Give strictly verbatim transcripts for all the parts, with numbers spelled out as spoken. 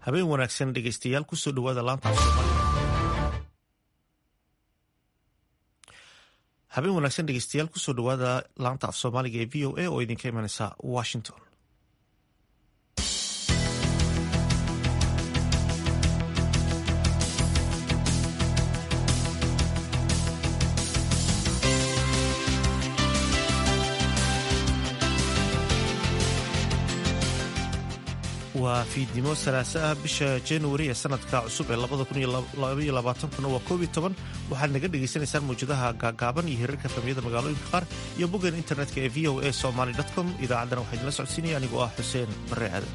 habeen wanaagsan dhegeystayaal kusoo dhawaada laanta af soomaaliga habeen wanaagsan dhegeystayaal kusoo dhawaada laanta af soomaaliga ee v o a oo idinka imanaysa Washington. waa fiidnimo salaasa ah bisha January ee sanadka cusub ee labada kun iyo laba iyo labaatan waa koob iyo toban waxaad naga dhageysanaysaan mawjadaha gaagaaban iyo hirarka famiyada magaalooyinka qaar iyo boggan internetka ee v o a somali dot com. idaacaddana waxaa idinla socodsiinaya anigoo ah Xuseen Barre Aadan.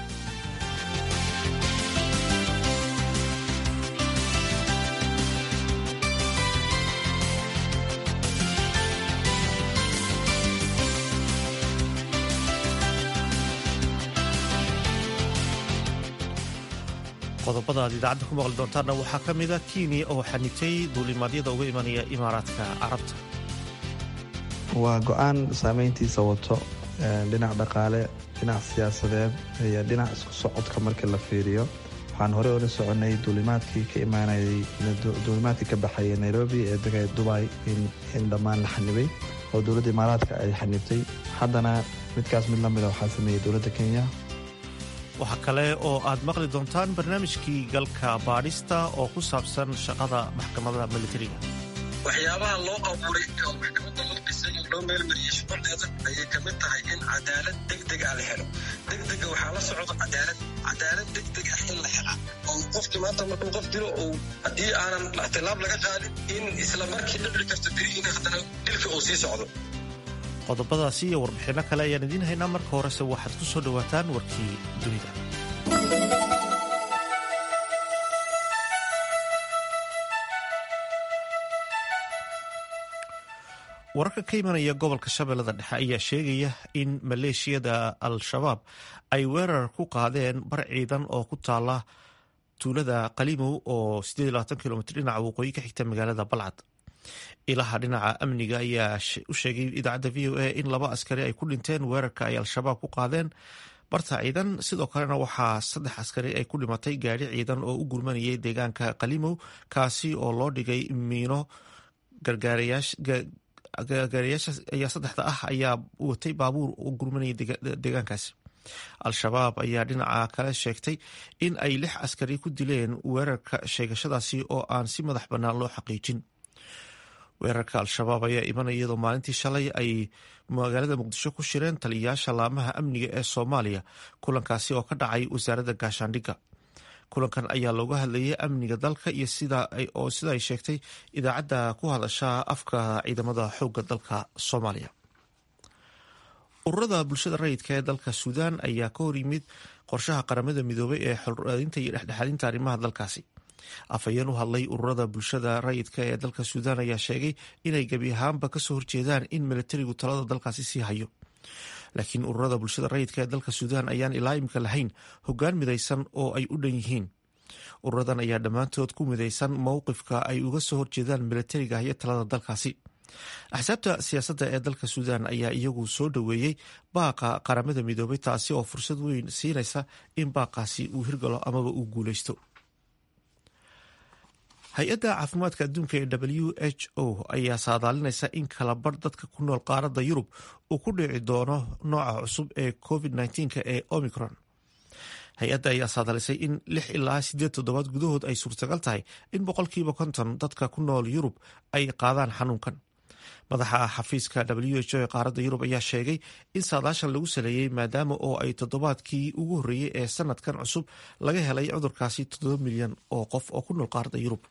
qodobada aad idaacadda ku maqli doontaanna waxaa ka mid a Kenya oo xanitay duulimaadyada uga imanaya Imaaraadka Carabta. waa go-aan saameyntiisa wato dhinac dhaqaale, dhinac siyaasadeed iyo dhinac isku socodka markii la fiiriyo. waxaan horey ula soconay duulimaadkii ka imaanayay duulimaadkii ka baxaya Nairobi ee degaya Dubai in dhammaan la xanibay oo dowladda Imaaraadka ay xanibtay. haddana midkaas mid lamida waxaa sameeyey dowladda Kenya. waxaa kale oo aad maqli doontaan barnaamijkii galka baadhista oo ku saabsan shaqada maxkamadda militariga. waxyaabaha loo abuuray oo maxkamadda loo dhisay oo loo meelmariyey shuquldeeda ayay ka mid tahay in cadaalad degdeg ah la helo. degdega waxaa la socda cadaalad cadaalad degdeg ah in la hela oo qofkii maanta markuu qof dilo oo haddii aanan tilaab laga qaadin in isla markii dhici karto beri in haddana dilka uu sii socdo. qodobadaasi iyo warbixinno kale ayaan idiin haynaa. marka horese waxaad ku soo dhowaataan warkii dunida. wararka ka imanaya gobolka shabeellada dhexe ayaa sheegaya in maleeshiyada al-shabaab ay weerar ku qaadeen bar ciidan oo ku taala tuulada qalimow oo siddeed iyo labaatan kilomitr dhinaca waqooyi ka xigta magaalada balcad. ilaha dhinaca amniga ayaa u sheegay idaacadda v o a in laba askari ay ku dhinteen weerarka ay al-shabaab ku qaadeen barta ciidan. sidoo kalena waxaa saddex askari ay ku dhimatay gaadhi ciidan oo u gurmanayay deegaanka qalimow kaasi oo loo dhigay miino. gargaarayaasha ayaa saddexda ah ayaa watay baabuur u gurmanayay deegaankaasi. al-shabaab ayaa dhinaca kale sheegtay in ay lix askari ku dileen weerarka sheegashadaasi oo aan si madax bannaan loo xaqiijin. weerarka al-shabaab ayaa imanaya iyadoo maalintii shalay ay magaalada muqdisho ku shireen taliyayaasha laamaha amniga ee Soomaaliya kulankaasi oo ka dhacay wasaaradda gaashaandhigga. kulankan ayaa looga hadlayay amniga dalka iyo sida oo sida ay sheegtay idaacadda ku hadasha afka ciidamada xoogga dalka Soomaaliya. ururada bulshada rayidka ee dalka Suudaan ayaa ka hor yimid qorshaha qaramada midoobay ee xorriyadda iyo dhexdhexaadinta arrimaha dalkaasi. afhayeen u hadlay ururada bulshada rayidka ee dalka Suudaan ayaa sheegay inay gebi ahaanba kasoo horjeedaan in militarigu talada dalkaasi sii hayo. laakiin ururada bulshada rayidka ee dalka Suudaan ayaan ilaa imika lahayn hoggaan midaysan oo ay u dhan yihiin. ururadan ayaa dhammaantood ku midaysan mowqifka ay uga soo horjeedaan militariga iyo talada dalkaasi. axsaabta siyaasadda ee dalka Suudaan ayaa iyagu soo dhoweeyey baaqa qaramada midoobay taasi oo fursad weyn siinaysa in baaqaasi uu hirgalo amaba uu guuleysto. hay-adda caafimaadka adduunka ee W H O ayaa saadaalinaysa in kala bar dadka ku nool qaaradda Yurub uu ku dhici doono nooca cusub ee covid nineteen ee Omicron. hay-adda ayaa saadaalisay in lix ilaa siddeed toddobaad gudahood ay suurtagal tahay in boqolkiiba konton dadka ku nool Yurub ay qaadaan xanuunkan. madaxa xafiiska W H O ee qaaradda Yurub ayaa sheegay in saadaashan lagu saleeyey maadaama oo ay toddobaadkii ugu horreeyey ee sanadkan cusub laga helay cudurkaasi toddoba milyan oo qof oo ku nool qaaradda Yurub.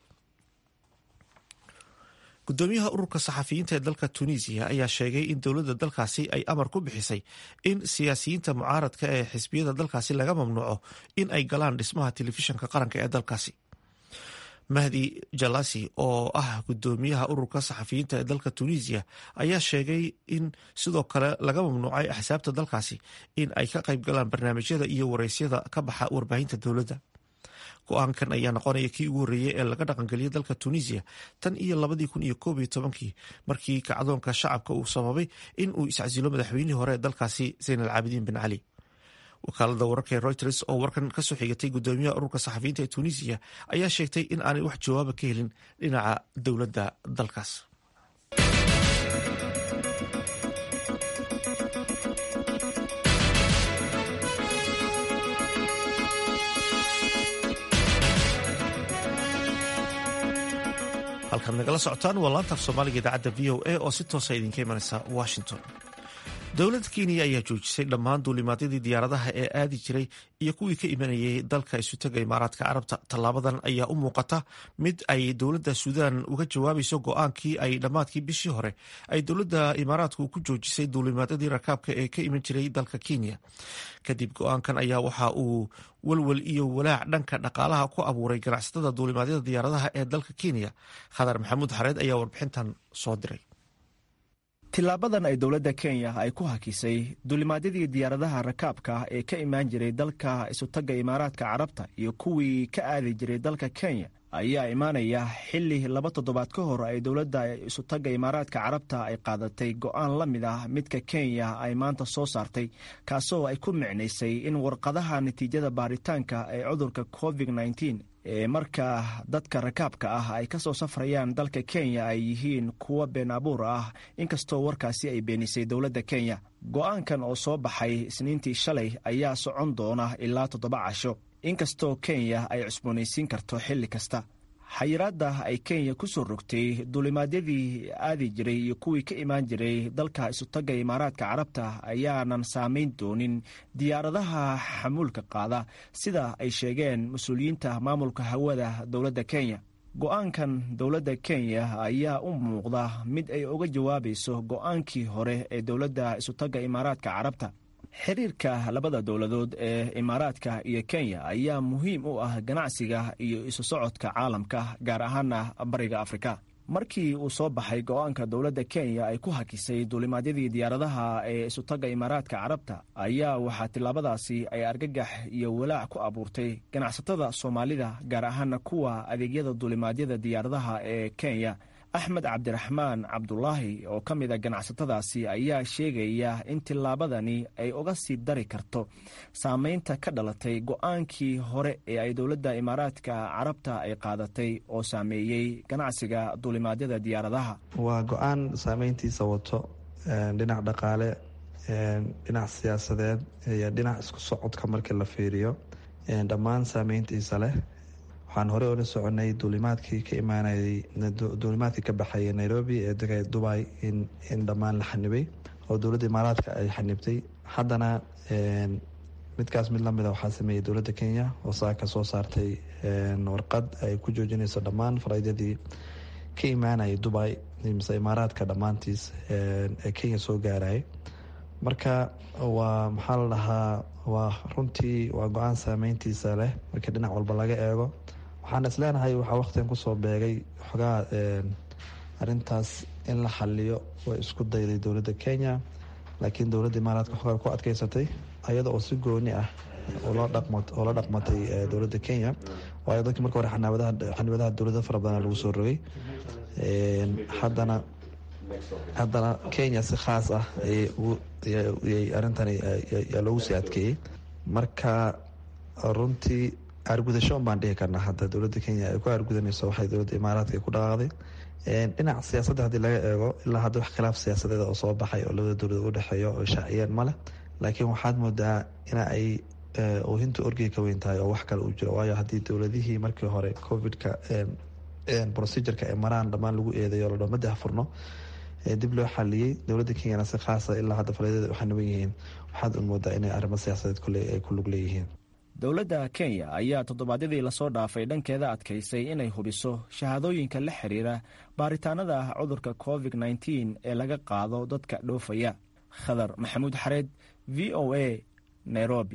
gudoomiyaha ururka saxafiyiinta ee dalka Tunisia ayaa sheegay in dowladda dalkaasi ay amar ku bixisay in siyaasiyiinta mucaaradka ee xisbiyada dalkaasi laga mamnuuco in ay galaan dhismaha telefishinka qaranka ee dalkaasi. Mahdi Jalasi oo ah gudoomiyaha ururka saxafiyiinta ee dalka Tunisia ayaa sheegay in sidoo kale laga mamnuucay axsaabta dalkaasi in ay ka qayb galaan barnaamijyada iyo wareysyada ka baxa warbaahinta dowladda. go-aankan ayaa noqonaya kii ugu horreeyey ee laga dhaqangeliyay dalka Tunisia tan iyo labadii kun iyo koob iyo tobankii markii kacdoonka shacabka uu sababay in uu iscasilo madaxweynihii hore ee dalkaasi Zayn al-Caabidiin bin Cali. wakaalada wararka ee Reuters oo warkan ka soo xigatay gudoomiyaha ururka saxafiyiinta ee Tunisia ayaa sheegtay in aanay wax jawaaba ka helin dhinaca dowladda dalkaas. halkaad nagala socotaan waa laanta af soomaaliga idaacadda v o a oo si toosa idinka imanaysa Washington. dowladda Kenya ayaa joojisay dhammaan duulimaadyadii diyaaradaha ee aadi jiray iyo kuwii ka imanayay dalka isutaga Imaaraadka Carabta. Tallaabadan ayaa u muuqata mid ay dowladda Suudaan uga jawaabayso go'aankii ay dhammaadkii bishii hore ay dowladda Imaaraadku ku joojisay duulimaadyadii rakaabka ee ka iman jiray dalka Kenya. kadib go'aankan ayaa waxa uu walwal iyo walaac dhanka dhaqaalaha ku abuuray ganacsatada duulimaadyada diyaaradaha ee dalka Kenya. Khadar Maxamuud Xareed ayaa warbixintan soo diray. tilaabadan ay dowladda Kenya ay ku hakisay duulimaadyadii diyaaradaha rakaabka ee ka imaan jiray dalka isutaga Imaaraadka Carabta iyo kuwii ka aadi jiray dalka Kenya ayaa imaanaya xilli laba toddobaad ka hor ay dowladda isutaga Imaaraadka Carabta ay qaadatay go'aan la mid ah midka Kenya ay maanta soo saartay, kaasoo ay ku micnaysay in warqadaha natiijada baaritaanka ee cudurka covid nineteen ee marka dadka rakaabka ah ay ka soo safrayaan dalka Kenya ay yihiin kuwa been abuur ah, inkastoo warkaasi ay beenisay dowladda Kenya. go'aankan oo soo baxay Isniintii shalay ayaa socon doona ilaa toddoba casho, inkastoo Kenya ay cusboonaysiin karto xilli kasta. xayiraadda ay Kenya ku soo rogtay duulimaadyadii aadi jiray iyo kuwii ka imaan jiray dalka isutaga Imaaraadka Carabta ayaanan saamayn doonin diyaaradaha xamuulka qaada, sida ay sheegeen mas-uuliyiinta maamulka hawada dowladda Kenya. go'aankan dowladda Kenya ayaa u muuqda mid ay uga jawaabayso go'aankii hore ee dowladda isutaga Imaaraadka Carabta. xiriirka labada dowladood ee Imaaraadka iyo Kenya ayaa muhiim u ah ganacsiga iyo isu socodka caalamka, gaar ahaana bariga Afrika. markii uu soo baxay go'aanka dowladda Kenya ay ku hakisay duulimaadyadii diyaaradaha ee isutaga Imaaraadka Carabta ayaa waxaa tilaabadaasi ay argagax iyo walaac ku abuurtay ganacsatada Soomaalida, gaar ahaana kuwa adeegyada duulimaadyada diyaaradaha ee Kenya. Axmed Cabdiraxmaan Cabdulaahi oo ka mid a ganacsatadaasi ayaa sheegaya in tilaabadani ay uga sii dari karto saamaynta ka dhalatay go'aankii hore ee ay dowladda Imaaraadka Carabta ay qaadatay oo saameeyey ganacsiga duulimaadyada diyaaradaha. waa go-aan saameyntiisa wato dhinac dhaqaale, dhinac siyaasadeed iyo dhinac isku socodka markii la fiiriyo, dhammaan saameyntiisa leh. waxaan hore ola soconay duulimaadkii ka imaanayay duulimaadkii ka baxayay Nairobi ee degay Dubai in in dhammaan la xanibay oo dowladda Imaaraadka ay xanibtay. haddana midkaas mid lamid ah waxaa sameeyay dowladda Kenya oo saaka soo saartay warqad ay ku joojinayso dhammaan falaydadii ka imaanayay Dubai mise Imaaraadka dhammaantiis ee Kenya soo gaarayay. marka waa maxaa la dhahaa waa runtii waa go-aan saameyntiisa leh markii dhinac walba laga eego. waxaan isleenahay waxaa waqtigan kusoo beegay xogaa arintaas in la xaliyo way isku dayday dowladda Kenya, laakiin dowladda Imaaraadka xogaa ku adkeysatay ayada oo si gooni ah oo la dhaqmat oo la dhaqmatay dowladda Kenya. waayo dadkii marka hore xanaabadaha xanaabadaha dowladda fara badan lagu soo rogay, haddana haddana Kenya si khaas ah ayay arintani loogu sii adkeeyey. marka runtii argudasho baan dhihi karnaa hadda dowladda Kenya ay ku argudanayso waxay dowladda Imaaraadka ku dhaqaaqday. dhinaca siyaasadda haddii laga eego ilaa hadda wax khilaaf siyaasadeed oo soo baxay oo labada dowladood u dhexeeyo oo shaaciyeen male, laakiin waxaad moodaa in ay oohinta orgey ka weyn tahay oo wax kale uu jiro. waayo haddii dowladihii markii hore covidka procedureka ee maraan dhammaan lagu eedayo la dhamada furno dib loo xaliyey, dowladda Kenya si khaasa ilaa hadda faladeeda waxay naban yihiin, waxaad u moodaa inay arrimo siyaasadeed kule ay ku lug leeyihiin. dowladda Kenya ayaa toddobaadyadii lasoo dhaafay dhankeeda adkaysay inay hubiso shahaadooyinka la xiriira baaritaanada cudurka covid nineteen ee laga qaado dadka dhoofaya. Khadar Maxamuud Xareed, V O A, Nairobi.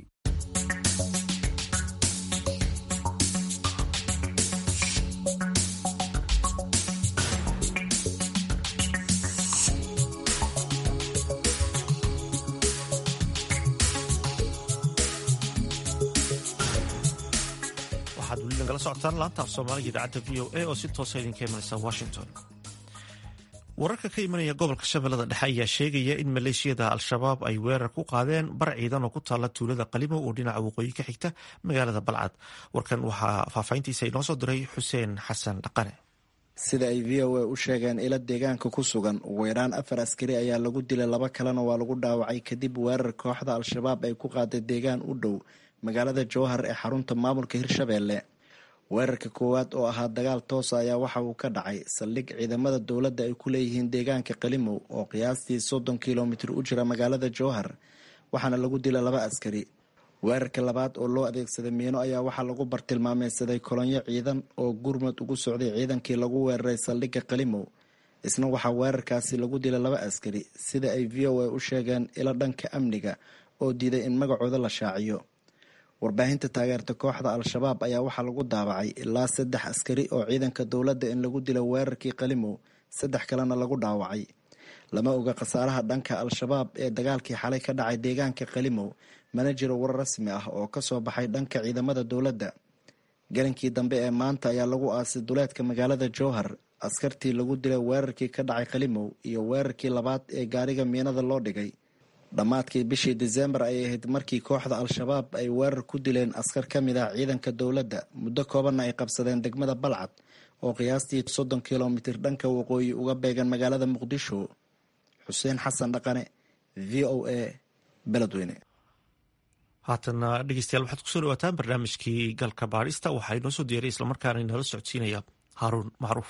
socotaan laanta af soomaaliga idaacadda v o a oo si toosa idinka imanaysa Washington. wararka ka imanaya gobolka shabeellada dhexe ayaa sheegaya in maleeshiyada al-shabaab ay weerar ku qaadeen bar ciidan oo ku taala tuulada qalimow oo dhinaca waqooyi ka xigta magaalada balcad. warkan waxaa faahfaahintiisa inoo soo diray xuseen xasan dhaqane. sida ay v o a u sheegeen ila deegaanka ku sugan ugu yaraan afar askari ayaa lagu dilay, laba kalena waa lagu dhaawacay kadib weerar kooxda al-shabaab ay ku qaaday deegaan u dhow magaalada jowhar ee xarunta maamulka hirshabeelle. weerarka koowaad oo ahaa dagaal toosa ayaa waxa uu ka dhacay saldhig ciidamada dowladda ay ku leeyihiin deegaanka qalimow oo qiyaastii soddon kilomitir u jira magaalada jowhar, waxaana lagu dilay laba askari. weerarka labaad oo loo adeegsaday miino ayaa waxaa lagu bartilmaameysaday kolonyo ciidan oo gurmud ugu socday ciidankii lagu weeraray saldhigga qalimow. isna waxaa weerarkaasi lagu dilay laba askari, sida ay v o a u sheegeen ilo dhanka amniga oo diiday in magacooda la shaaciyo. warbaahinta taageerta kooxda al-shabaab ayaa waxaa lagu daabacay ilaa saddex askari oo ciidanka dowladda in lagu dilo weerarkii qalimow, saddex kalena lagu dhaawacay. lama oga khasaaraha dhanka al-shabaab ee dagaalkii xalay ka dhacay deegaanka qalimow, mana jiro warar rasmi ah oo kasoo baxay dhanka ciidamada dowladda. galinkii dambe ee maanta ayaa lagu aasay duleedka magaalada jowhar askartii lagu dilay weerarkii ka dhacay qalimow iyo weerarkii labaad ee gaariga miinada loo dhigay. dhammaadkii bishii diseembar ayay ahayd markii kooxda al-shabaab ay weerar ku dileen askar ka mid ah ciidanka dowladda, muddo koobanna ay qabsadeen degmada balcad oo qiyaastii soddon kilomitir dhanka waqooyi uga beegan magaalada muqdisho. xuseen xasan dhaqane, v o a, beledweyne. haatana dhegeystayaal waxaad kusoo dhawaataan barnaamijkii galka baadhista. waxaa inoo soo diyaray islamarkaana inala socodsiinaya haaruun macruuf.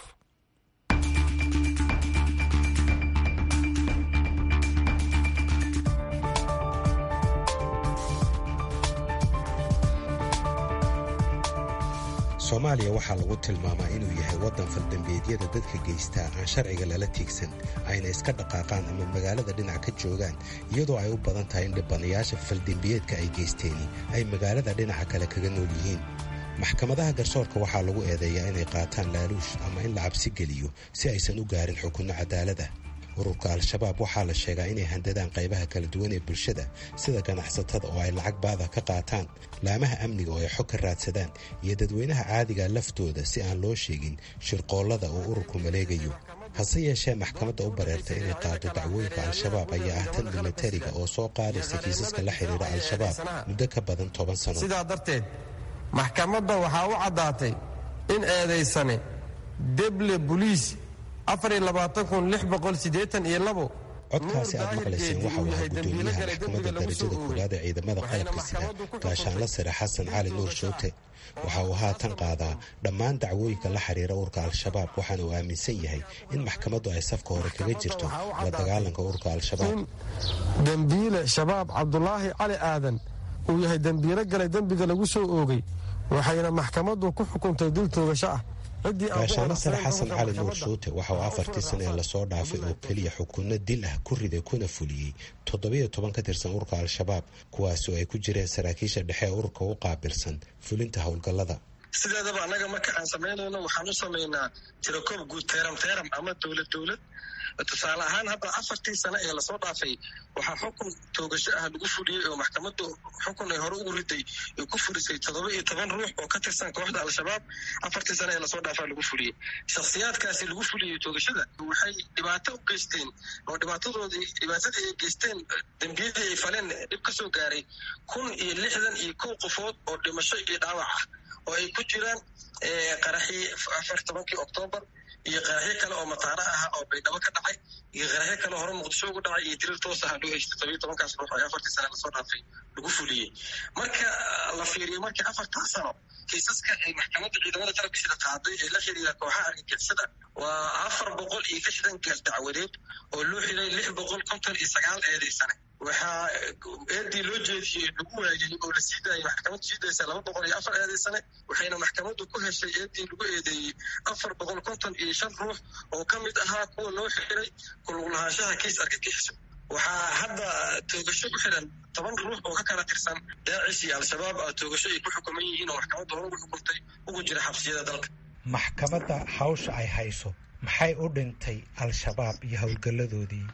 soomaaliya waxaa lagu tilmaamaa inuu yahay waddan faldambeedyada dadka geystaa aan sharciga lala tiigsan, ayna iska dhaqaaqaan ama magaalada dhinac ka joogaan, iyadoo ay u badan tahay in dhibanayaasha faldambiyeedka ay geysteeni ay magaalada dhinaca kale kaga nool yihiin. maxkamadaha garsoorka waxaa lagu eedeeyaa inay qaataan laaluush ama in la cabsi geliyo si aysan u gaarin xukunno cadaalad ah. ururka al-shabaab waxaa la sheegaa inay handadaan qaybaha kala duwan ee bulshada sida ganacsatada oo ay lacag baada ka qaataan, laamaha amniga oo ay xog ka raadsadaan, iyo dadweynaha caadiga laftooda si aan loo sheegin shirqoollada uu ururku maleegayo. hase yeeshee maxkamadda u bareertay inay qaado dacwooyinka al-shabaab ayaa ah tan milatariga oo soo qaadaysa kiisaska la xidhiidha al-shabaab muddo ka badan toban sano. sidaa darteed maxkamadda waxaa u caddaatay in eedaysane deble buliis codkaasi aad maqlayseen waxa uu ahaa gudoomiyaha maxkamadda darajada koowaad ee ciidamada qalabka sida gaashaanla sare xasan cali nuur showte. waxa uu haatan qaadaa dhammaan dacwooyinka la xiriira ururka al-shabaab, waxaana uu aaminsan yahay in maxkamaddu ay safka hore kaga jirto la dagaalanka ururka al-shabaab. dembiile shabaab cabdulaahi cali aadan uu yahay dembiilo galay dembiga lagu soo oogay, waxayna maxkamaddu ku xukuntay dil toogasho ah. gaashaanla sare xasan cali nuur shuute waxa uu afartii sano ee lasoo dhaafay oo keliya xukunno dil ah ku riday kuna fuliyey toddobiyo toban ka tirsan ururka al-shabaab, kuwaasoo ay ku jireen saraakiisha dhexe ee ururka u qaabilsan fulinta howlgallada. sideedaba annaga marka aan samaynayno waxaan u samaynaa tirakoob guud teeram teeram ama dowlad dowlad. tusaale ahaan hadda afartii sano ee lasoo dhaafay waxaa xukun toogasho ah lagu fuliyey oo maxkamaddu xukun ay hore ugu riday ay ku fulisay toddoba iyo toban ruux oo ka tirsan kooxda al-shabaab. afartii sano ee lasoo dhaafaa lagu fuliyey. shakhsiyaadkaasi lagu fuliyey toogashada waxay dhibaato u geysteen oo dhibaatadoodii dhibaatadii ay geysteen dembiyadii ay faleen dhib ka soo gaaray kun iyo lixdan iyo kow qofood oo dhimasho iyo dhaawac ah oo ay ku jiraan qaraxii afar tobankii oktoobar iyo qaraxyo kale oo mataano ah oo baydhabo ka dhacay iyo qaraxyo kale hore muqdisho ugu dhacay iyo dirir toos ah loo heystay todobiyo tobankaas ruux oo afartii sano lasoo dhaafay lagu fuliyey. marka la fiiriyo markii afartaa sano kiisaska ay maxkamadda ciidamada tarbiyada qaaday ee la xiriira kooxaha argagixisada waa afar boqol iyo lixdan gaal dacwadeed oo loo xiray lix boqol konton iyo sagaal eedaysane. waxaa eedii loo jeediyey lagu waayey oo la sii daayay maxkamaddu sii daysa laba boqol iyo afar eedaysane, waxayna maxkamaddu ku heshay eedii lagu eedeeyey afar boqol konton iyo shan ruux oo ka mid ahaa kuwa loo xiray kulug lahaanshaha kiis argagixiso. waxaa hadda toogasho ku xiran toban ruux oo ka kala tirsan daacish iyo al-shabaab ah toogasho ay ku xukuman yihiin oo maxkamaddu hore ugu xukuntay ugu jira xabsiyada dalka. maxkamadda hawsha ay hayso maxay u dhintay al-shabaab iyo howlgalladoodii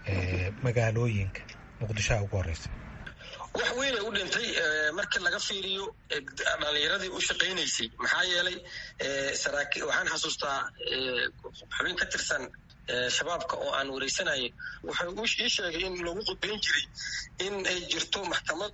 magaalooyinka muqdishoha ugu horeysa? wax weynay u dhintay markii laga fiiriyo dhalinyaradii u shaqaynaysay. maxaa yeelay waxaan xasuustaa xubin ka tirsan shabaabka oo aan wareysanayay wuxuu ii sheegay in lagu qudbayn jiray in ay jirto maxkamad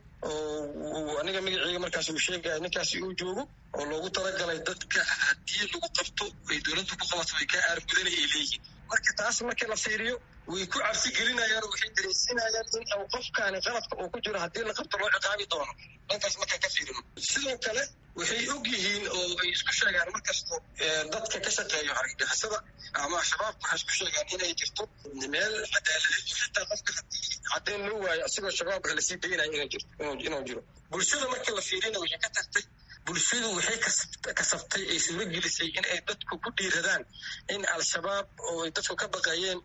oo aniga magaceyga markaas uu sheegaya ninkaasi uu joogo oo loogu talagalay dadka haddii lagu qabto ay dowladdu ku qabato ay ka aargudana ay leeyihiin marka taas markii la fiiriyo way ku cabsi gelinayaan oo waxay dareensinayaan in uu qofkaani qaladka uu ku jiro haddii la qabto loo ciqaabi doono dhankaas markaan ka fiirino sidoo kale waxay og yihiin oo ay isku sheegaan markasta dadka ka shaqeeyo argagixisada ama shabaabka waxay isku sheegaan inay jirto meel cadaaladeed oo xitaa qofka haddii caddayn loo waayo asigoo shabaabka lasii daynayo inay jirto inuu jiro bulshada marka la fiirina waxay ka tagtay bulshadu waxay kasabtay ay suuro gelisay in ay dadku ku dhiiradaan in al-shabaab oo ay dadku ka baqayeen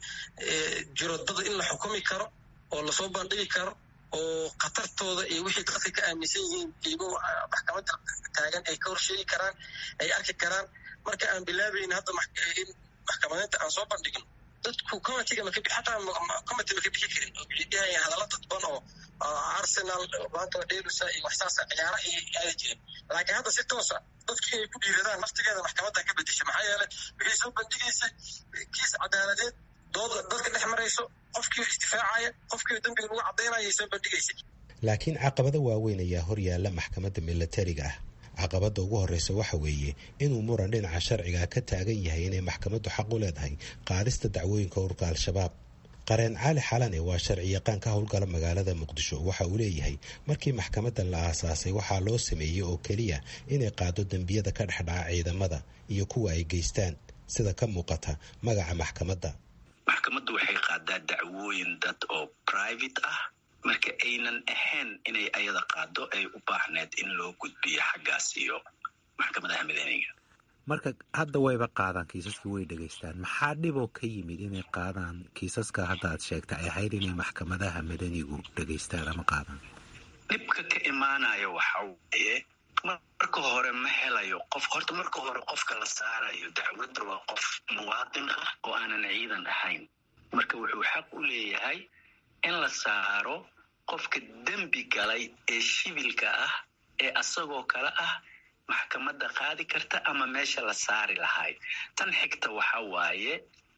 jiro dad in la xukumi karo oo lasoo bandhigi karo oo khatartooda iyo wixii dadka ka aaminsan yihiin iyagoo maxkamadda taagan ay ka horsheegi karaan ay arki karaan marka aan bilaabayn hadda in maxkamadeynta aan soo bandhigin dadku comitiga maka xataa comity maka bixi karin oo waxay dhahayaan hadalla dadban oo arsenal maanta dheelusa iyo waxsaasa ciyaara iyo aada jireen laakiin hadda si toosa dadkii ay ku dhiiradaan naftigeeda maxkamadda ka bedesha maxaa yeelay waxay soo bandhigaysay kiis cadaaladeed dooda dadka dhex marayso qofkii isdifaacaya qofkii dambiga lagu caddaynaya ay soo bandhigaysay laakiin caqabado waaweyn ayaa hor yaalla maxkamadda milatariga ah caqabadda ugu horreysa waxa weeye inuu muran dhinaca sharciga ka taagan yahay inay maxkamaddu xaq u leedahay qaadista dacwooyinka ururka al-shabaab qareen cali xalane waa sharci yaqaan ka howlgala magaalada muqdisho waxa uu leeyahay markii maxkamaddan la aasaasay waxaa loo sameeyey oo keliya inay qaado dembiyada ka dhexdhaca ciidamada iyo kuwa ay geystaan sida ka muuqata magaca maxkamadda maxkamaddu waxay qaadaa dacwooyin dad oo private ah marka aynan ahayn inay ayada qaado ay u baahneed in loo gudbiyo xaggaas iyo maxkamadaha madaniga marka hadda wayba qaadaan kiisaska way dhegaystaan maxaa dhiboo ka yimid inay qaadaan kiisaska hadda aad sheegta ay ahayd inay maxkamadaha madanigu dhegaystaan ama qaadaan dhibka ka imaanaya waxa waaye marka hore ma helayo qof horta marka hore qofka la saarayo dacwadda waa qof muwaadin ah oo aanan ciidan ahayn marka wuxuu xaq u leeyahay in la saaro qofka dembi galay ee shibilka ah ee asagoo kale ah maxkamadda qaadi karta ama meesha la saari lahay tan xigta waxa waaye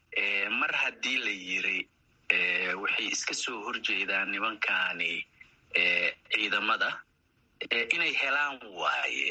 mar haddii la yiri waxay iska soo horjeedaan nimankaani ciidamada inay helaan waaye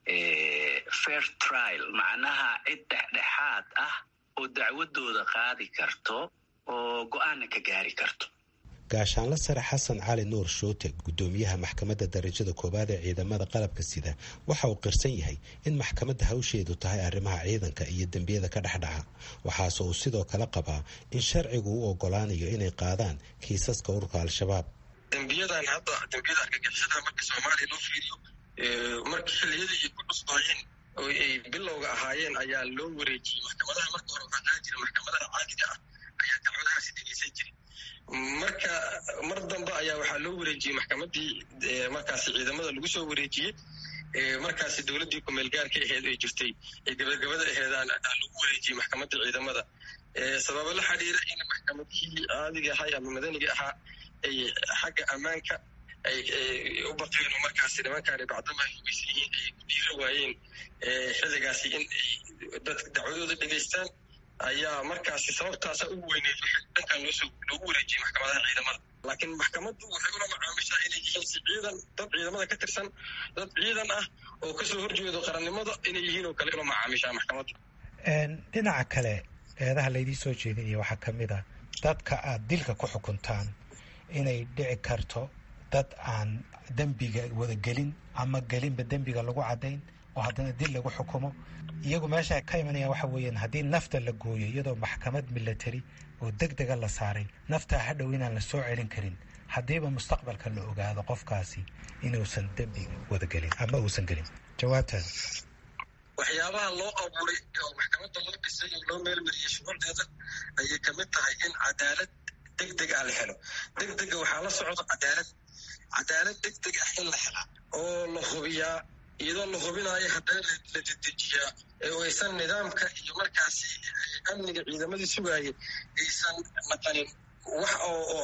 fair trial macnaha cid dhexdhexaad ah oo dacwadooda qaadi karto oo go-aanna ka gaari karto gaashaanla sare xasan cali nuur shoote guddoomiyaha maxkamadda darajada koowaad ee ciidamada qalabka sida waxa uu qirsan yahay in maxkamadda hawsheedu tahay arrimaha ciidanka iyo dembiyada ka dhexdhaca waxaase uu sidoo kale qabaa in sharcigu u ogolaanayo inay qaadaan kiisaska ururka al-shabaab dembiyadan hadda dembiyada argagixisada marka soomaaliya loo fiiriyo markii xilliyadii ay ku cusbaayeen oo ay bilowga ahaayeen ayaa loo wareejiyey maxkamadaha marka hore waxaa qaadi jira maxkamadaha caadiga ah ayaa dacwadahaasi dhegeysan jiray marka mar dambe ayaa waxaa loo wareejiyey maxkamadii markaasi ciidamada lagu soo wareejiyey markaasi dowladdii kumeel gaarka aheyd ay jirtay ee gabagabada aheedaan lagu wareejiyey maxkamadda ciidamada sababo la xidhiira in maxkamadihii caadiga ahay ama madaniga ahaa ay xagga ammaanka ay u baqeen oo markaasi nimankaani bacdama ay hugeysan yihiin ay ku dhiira waayeen xilligaasi in ay dadka dacwadooda dhegaystaan ayaa markaasi sababtaasa ugu weyneyd waxay dhankan loosoo loogu wareejiyey maxkamadaha ciidamada laakiin maxkamaddu waxay ula macaamishaa inay yihiin si ciidan dad ciidamada ka tirsan dad ciidan ah oo kasoo horjeedo qarannimada inay yihiin oo kale ula macaamishaa maxkamaddu dhinaca kale eedaha laydii soo jeedinaya waxaa ka mid a dadka aad dilka ku xukuntaan inay dhici karto dad aan dembiga wada gelin ama gelinba dembiga lagu caddayn oo haddana dil lagu xukumo iyagu meesha ka imanaya waxa weeyaan haddii nafta la gooyo iyadoo maxkamad milatari oo deg dega la saaray naftaa hadhow inaan la soo celin karin haddiiba mustaqbalka la ogaado qofkaasi inuusan dembiga wada gelin ama uusan gelin jawaabtaada waxyaabaha loo abuuray oo maxkamadda loo dhisay oo loo meelmariyey shuquldeeda ayay kamid tahay in cadaalad deg deg ah la helo deg dega waxaa la socda cadaalad cadaalad deg deg ah in la helaa oo la hubiyaa iyadoo la hubinaayo haddana la dedejiyaa oo aysan nidaamka iyo markaasi amniga ciidamadii sugaayay aysan naqanin wax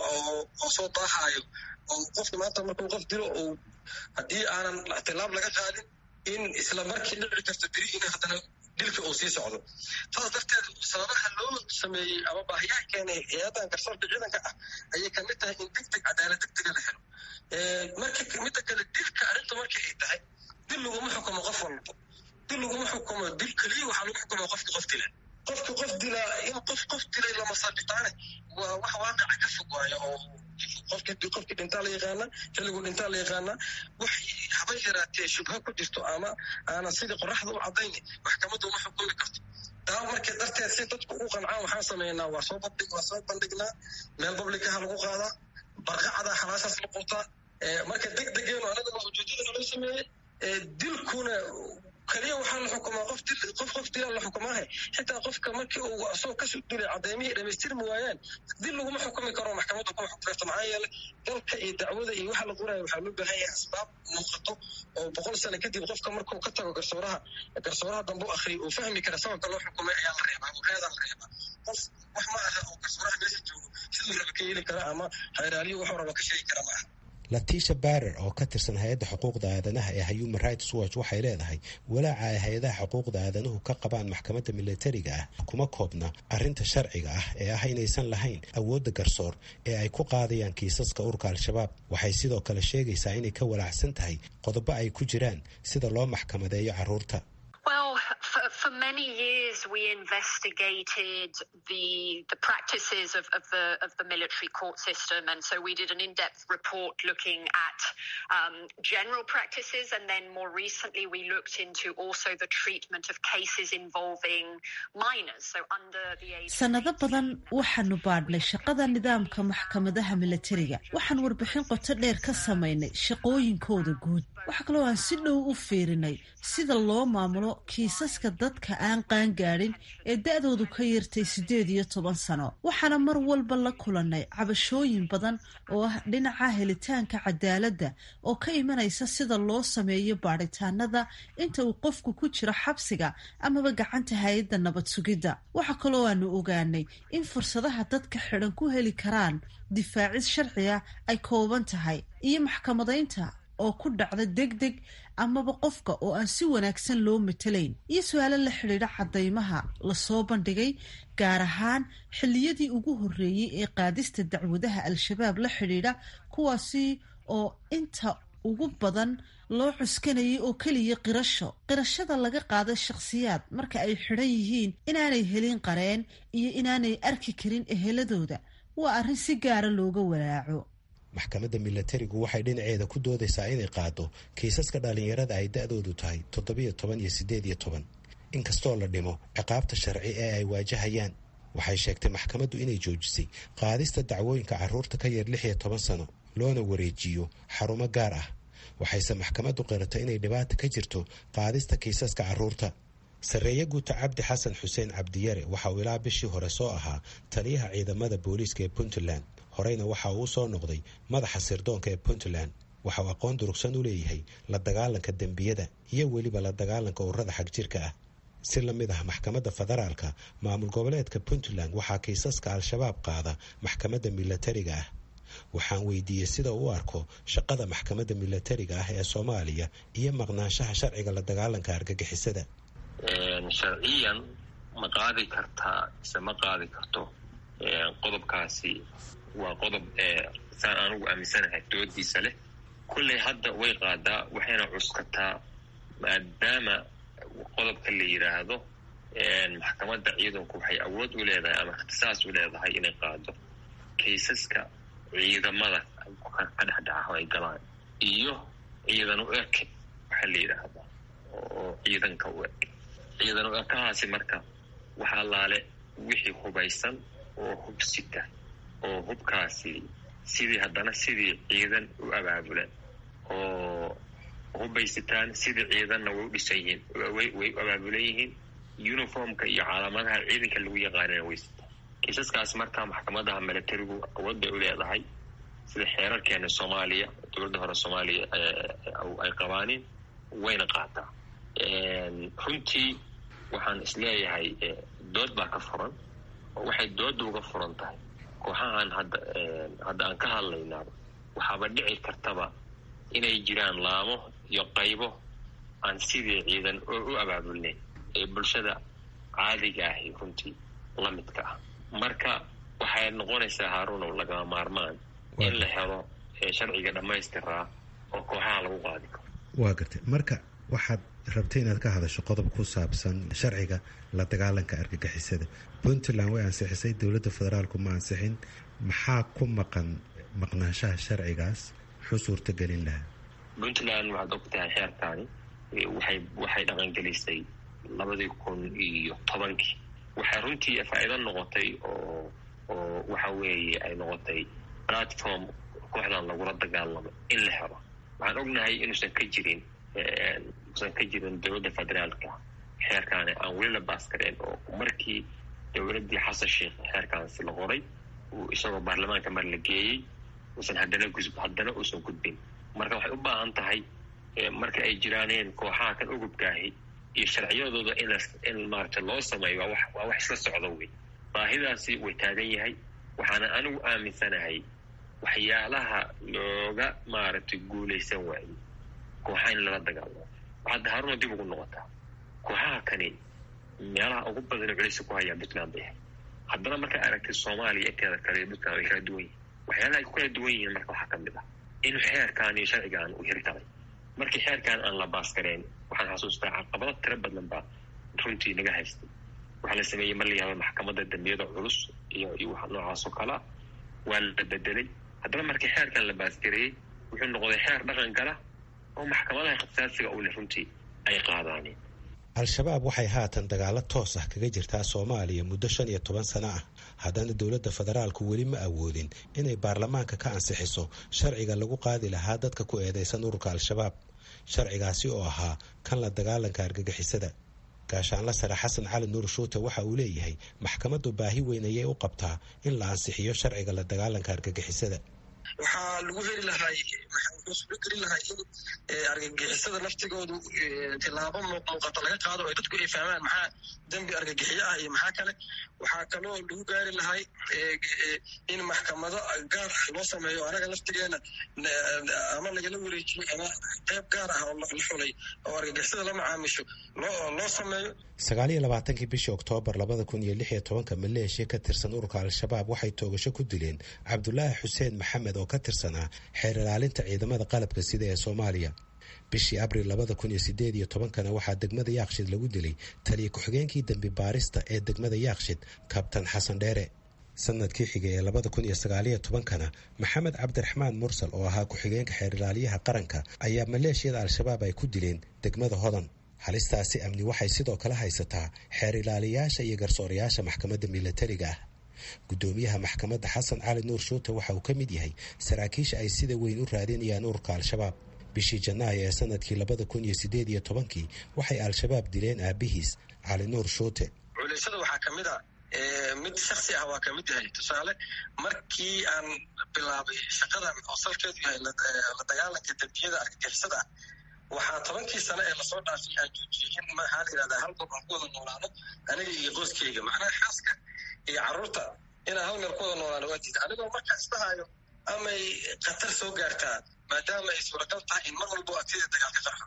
oo soo daahaayo oo qofka maanta markuu qof dilo oo haddii aanan tilaab laga qaadin in isla markii dhici karto beri in haddana dilka uu sii socdo. taas darteed sababaha loo sameeyey ama baahiyaha keenay hay-adan garsoorka ciidanka ah ayay kamid tahay in degdeg cadaalad degdega la helo. marka midda kale dilka arrinta marka ay tahay dil laguma xukumo qof walba, dil laguma xukumo dil keliya waxaa lagu xukumaa qofka qof dila. qofka qof dila in qof qof dilay lama sabitaane waa wax waaqaca ka fog waayo oo qofka qofka dhintaa la yaqaana xilligu dhintaa la yaqaana wax haba yaraatee shubha ku jirto ama aana sidii qoraxda u cadayni maxkamaddu ma xukumi karto. taa marka darteed si dadku u qancaan waxaan sameynaa waa soo bandhig waa soo bandhignaa meel bablikaha lagu qaadaa barqacada xalaashaas la qutaa. marka degdegeenu anaga waa ujeedada loo sameeyey. dilkuna kaliya waxaa la xukumaa qof dil qof qof dilaa la xukumaahe xitaa qofka markii uu asoo kasoo dilay cadeymihii dhamaystirmi waayaan dil laguma xukumi karo maxkamadda kuma xukumi karto. maxaa yeelay dalka iyo dacwada iyo waxa la qoraayo waxaa loo baahan yahay asbaab muuqato oo boqol sano kadib qofka markuu ka tago garsooraha garsooraha dambe u akhriyo uu fahmi kara sababka loo xukumay ayaa la reebaa ureedaa la reebaa. qof wax ma aha oo garsooraha meesha joogo siduu raba ka yeeli kara ama hayraaliyo waxuu raba ka sheegi kara ma aha. Letitia Barer oo ka tirsan hay-adda xuquuqda aadanaha ee Human Rights Watch waxay leedahay walaaca ay hay-adaha xuquuqda aadanuhu ka qabaan maxkamadda militariga ah kuma koobna arrinta sharciga ah ee ah inaysan lahayn awoodda garsoor ee ay ku qaadayaan kiisaska ururka al-shabaab. waxay sidoo kale sheegaysaa inay ka walaacsan tahay qodobo ay ku jiraan sida loo maxkamadeeyo carruurta. Well, for, for many years we investigated the the practices of, of the of the military court system, and so we did an in-depth report looking at um, general practices, and then more recently we looked into also the treatment of cases involving minors. So under the age. sanado badan waxaanu baadhnay shaqada nidaamka maxkamadaha militariga. waxaan warbixin qoto dheer ka samaynay shaqooyinkooda guud. waxa kaloo aan si dhow u fiirinay sida loo maamulo kiisaska dadka aan qaangaadhin ee da-doodu ka yartay siddeed iyo toban sano. waxaana mar walba la kulannay cabashooyin badan oo ah dhinaca helitaanka cadaaladda oo ka imanaysa sida loo sameeyo baadhitaanada inta uu qofku ku jiro xabsiga amaba gacanta hay-adda nabad sugidda. waxa kaloo aanu ogaanay in fursadaha dadka xidhan ku heli karaan difaacis sharciga ay kooban tahay iyo maxkamadaynta oo ku dhacda degdeg amaba qofka oo aan si wanaagsan loo matalayn iyo su-aalo la xidhiidha cadaymaha lasoo bandhigay gaar ahaan xilliyadii ugu horreeyey ee qaadista dacwadaha al-shabaab la xidhiidha kuwaasi oo inta ugu badan loo cuskanayay oo keliya qirasho qirashada laga qaada shakhsiyaad marka ay xidhan yihiin inaanay helin qareen iyo inaanay arki karin eheladooda waa arrin si gaara looga walaaco. maxkamadda militarigu waxay dhinaceeda ku doodaysaa inay qaado kiisaska dhallinyarada ay da-doodu tahay toddobiyo toban iyo siddeed iyo toban inkastoo la dhimo ciqaabta sharci ee ay waajahayaan. waxay sheegtay maxkamaddu inay joojisay qaadista dacwooyinka carruurta ka yar lix iyo toban sano loona wareejiyo xarumo gaar ah. waxayse maxkamaddu qiratay inay dhibaata ka jirto qaadista kiisaska carruurta. sarreeye guuta cabdi xasan xuseen cabdiyare waxa uu ilaa bishii hore soo ahaa taliyaha ciidamada booliiska ee puntland. horeyna waxa uu soo noqday madaxa sirdoonka ee puntland. waxa uu aqoon durugsan u leeyahay la dagaalanka dembiyada iyo weliba la dagaalanka ururada xagjirka ah. si la mid ah maxkamadda federaalka maamul goboleedka puntland waxaa kiisaska al-shabaab qaada maxkamadda militariga ah. waxaan weydiiyey sida uu u arko shaqada maxkamadda militariga ah ee soomaaliya iyo maqnaanshaha sharciga la dagaalanka argagixisada. sharciyan ma qaadi kartaa ise ma qaadi karto qodobkaasi waa qodob saan anugu aaminsanahay doodiisa leh. kulley hadda way qaadaa waxayna cuskataa maadaama qodobka la yidhaahdo maxkamadda ciidanku waxay awood u leedahay ama ikhtisaas u leedahay inay qaado kaysaska ciidamada ka dhexdhaca ay galaan iyo ciidan u eg waxaa la yidhaahdaa oo ciidanka u eg. ciidan u ekahaasi marka waxaa laale wixii hubaysan oo hubsita oo hubkaasi sidii haddana sidii ciidan u abaabulan oo hubaysitaan sidii ciidanna way u dhisan yihiin way way u abaabulan yihiin uniformka iyo calaamadaha ciidanka lagu yaqaanana waysitaan. kiisaskaas markaa maxkamadaha militarigu awood bay u leedahay sida xeerarkeena soomaaliya dowladda hore soomaaliya ay qabaaniin wayna qaataa. runtii waxaan isleeyahay dood baa ka furan oo waxay dooda uga furan tahay kooxahan hadda hadda aan ka hadlaynaaba waxaaba dhici kartaba inay jiraan laamo iyo qaybo aan sidii ciidan u abaabulnayn ee bulshada caadiga ahi runtii la midka ah. marka waxay noqonaysaa haaruunow lagama maarmaan in la helo sharciga dhammaystiraa oo kooxaha lagu qaadi karo. waa gartay. marka waxaad rabtay inaad ka hadasho qodob ku saabsan sharciga la dagaalanka argagixisada. puntland way ansixisay, dowladda federaalku ma ansixin. maxaa ku maqan maqnaanshaha sharcigaas muxuu suurtagelin lahaa? puntland waxaad ogtahay xeerkaani waxay waxay dhaqangelisay labadii kun iyo tobankii. waxay runtii faa'iido noqotay oo oo waxa weeye ay noqotay platform kooxdan lagula dagaalamo in la helo. waxaan ognahay inuusan ka jirin usan ka jirin dowladda federaalka xeerkaani aan weli la baaskareen, oo markii dowladdii xasan sheekh xeerkaansi la qoray uu isagoo baarlamaanka mar la geeyey uusan haddana gusb haddana uusan gudbin. marka waxay u baahan tahay marka ay jiraaneen kooxaha kan ugubkaahi iyo sharciyadooda in in maaragtay loo sameeyo waa wax waa wax isla socda wey. baahidaasi way taagan yahay. waxaana anigu aaminsanahay waxyaalaha looga maaragtay guulaysan waaye kooxaha in lala dagaalamo. waxaad haaruna dib ugu noqotaa kooxaha kani meelaha ugu badan culeysa ku hayaa puntland bay ahay. haddana markaa aragtay soomaaliya inteeda kale puntland way kala duwan yihin. waxyaalaha ay ku kala duwan yihiin marka waxaa ka mid ah in xeerkaan iyo sharcigaan uu hirgalay. markii xeerkaan aan la baaskareen waxaan xasuustaa caqabado tiro badan baa runtii naga haystay. waxaa la sameeyey mar la yihahdo maxkamadda dambiyada culus iyo iyo wax noocaas oo kalea waa la bedelay. haddana markii xeerkaan la baaskareeyey wuxuu noqday xeer dhaqan gala oo maxkamadaha ikhtisaasiga ule runtii ay qaadaaneen. al-shabaab waxay haatan dagaalo toos ah kaga jirtaa soomaaliya muddo shan iyo toban sano ah. haddana dowladda federaalku weli ma awoodin inay baarlamaanka ka ansixiso sharciga lagu qaadi lahaa dadka ku eedeysan ururka al-shabaab. sharcigaasi oo ahaa kan la dagaalanka argagixisada. gaashaanla sare xasan cali nuur shuute waxa uu leeyahay maxkamaddu baahi weyn ayay u qabtaa in la ansixiyo sharciga la dagaalanka argagixisada. waxaa lagu heli lahay wuxuu suuro gelin lahay in argagixisada laftigoodu tilaabo muuqato laga qaado oo dadku ay fahmaan maxaa dembi argagixiyo ah iyo maxaa kale. waxaa kaloo lagu gaari lahay in maxkamado gaar ah loo sameeyo anaga laftigeena ama lagala wareejiyo ama qayb gaar ah oo la xulay oo argagixisada la macaamisho loo loo sameeyo. sagaal iyo labaatankii bishii oktoobar labada kun iyo lix iyo tobanka maleeshiya ka tirsan ururka al-shabaab waxay toogasho ku dileen cabdulaahi xuseen maxamed oo ka tirsanaa xeer ilaalinta ciidamada qalabka sida ee soomaaliya. bishii abril labada kun iyo sideed iyo tobankana waxaa degmada yaaqshid lagu dilay taliya ku-xigeenkii dambi baarista ee degmada yaaqshid kabtan xasan dheere. sanadkii xigay ee labada kun iyo sagaaliyo tobankana maxamed cabdiraxmaan mursal oo ahaa ku-xigeenka xeer ilaaliyaha qaranka ayaa maleeshiyada al-shabaab ay ku dileen degmada hodan. halistaasi amni waxay sidoo kale haysataa xeer ilaaliyaasha iyo garsoorayaasha maxkamadda milatariga ah. guddoomiyaha maxkamadda xasan cali nuur shuute waxa uu ka mid yahay saraakiisha ay sida weyn u raadinayaan ururka al-shabaab. bishii janaayo ee sanadkii labada kun iyo sideed iyo tobankii waxay al-shabaab dileen aabihiis cali nuur shuute. culeysada waxaa ka mid a mid shaksi ah waa ka mid yahay. tusaale markii aan bilaabay shaqadan oo salkeedu yahay la dagaalanka dembiyada argagixisada ah waxaa tobankii sano ee lasoo dhaafay aan joojiyey in maxaa la yidhahdaa hal goob aan ku wada noolaano aniga iyo qoyskeyga macnaha xaaska iyo carruurta inaan hal meel ku wada noolaano waa diida anigoo markaa isdhahaayo amay khatar soo gaartaa maadaama ay suuragal tahay in mar walbo agtida dagaalka qarxa.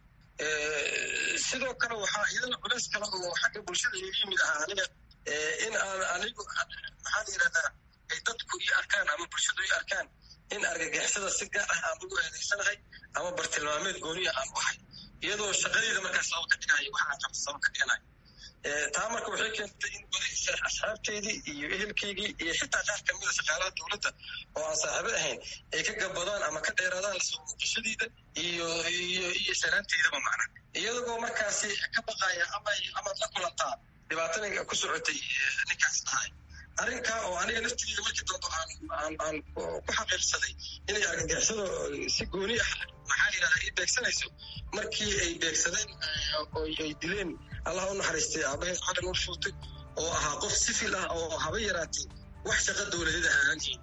sidoo kale waxaa iyadana culeys kale oo xagga bulshada iga yimid ahaa aniga in aan anigu maxaa la yidhahdaa ay dadku ii arkaan ama bulshadu ii arkaan in argagixisada si gaar ah aan ugu eedeysanahay ama bartilmaameed gooniya aan u ahay iyadoo shaqadeyda markaas sabab ka dhigaayo waxa aan qabta sabab ka dhiganayo. taa marka waxay keentay in asxaabteydii iyo ehelkeygii iyo xitaa qaar ka mida shaqaalaha dowladda oo aan saaxiibo ahayn ay ka gabadaan ama ka dheeraadaan lasoo muuqashadiida iyo iyo iyo sharaanteydaba macna iyadagoo markaasi ka baqaya ama amaad la kulantaa dhibaatooyinka ku socotay ninkaas dhahay. arrinkaa oo aniga naftigeeda markii dambe aan aan aan ku xaqiiqsaday inay argagixisada si gooni ah maxaa la yidhahdaa ii beegsanayso markii ay beegsadeen oo ay dileen allah u naxariistay aabaheed cali nuur shuute oo ahaa qof sifil ah oo haba yaraatay wax shaqa dowladeed ahaan jirin.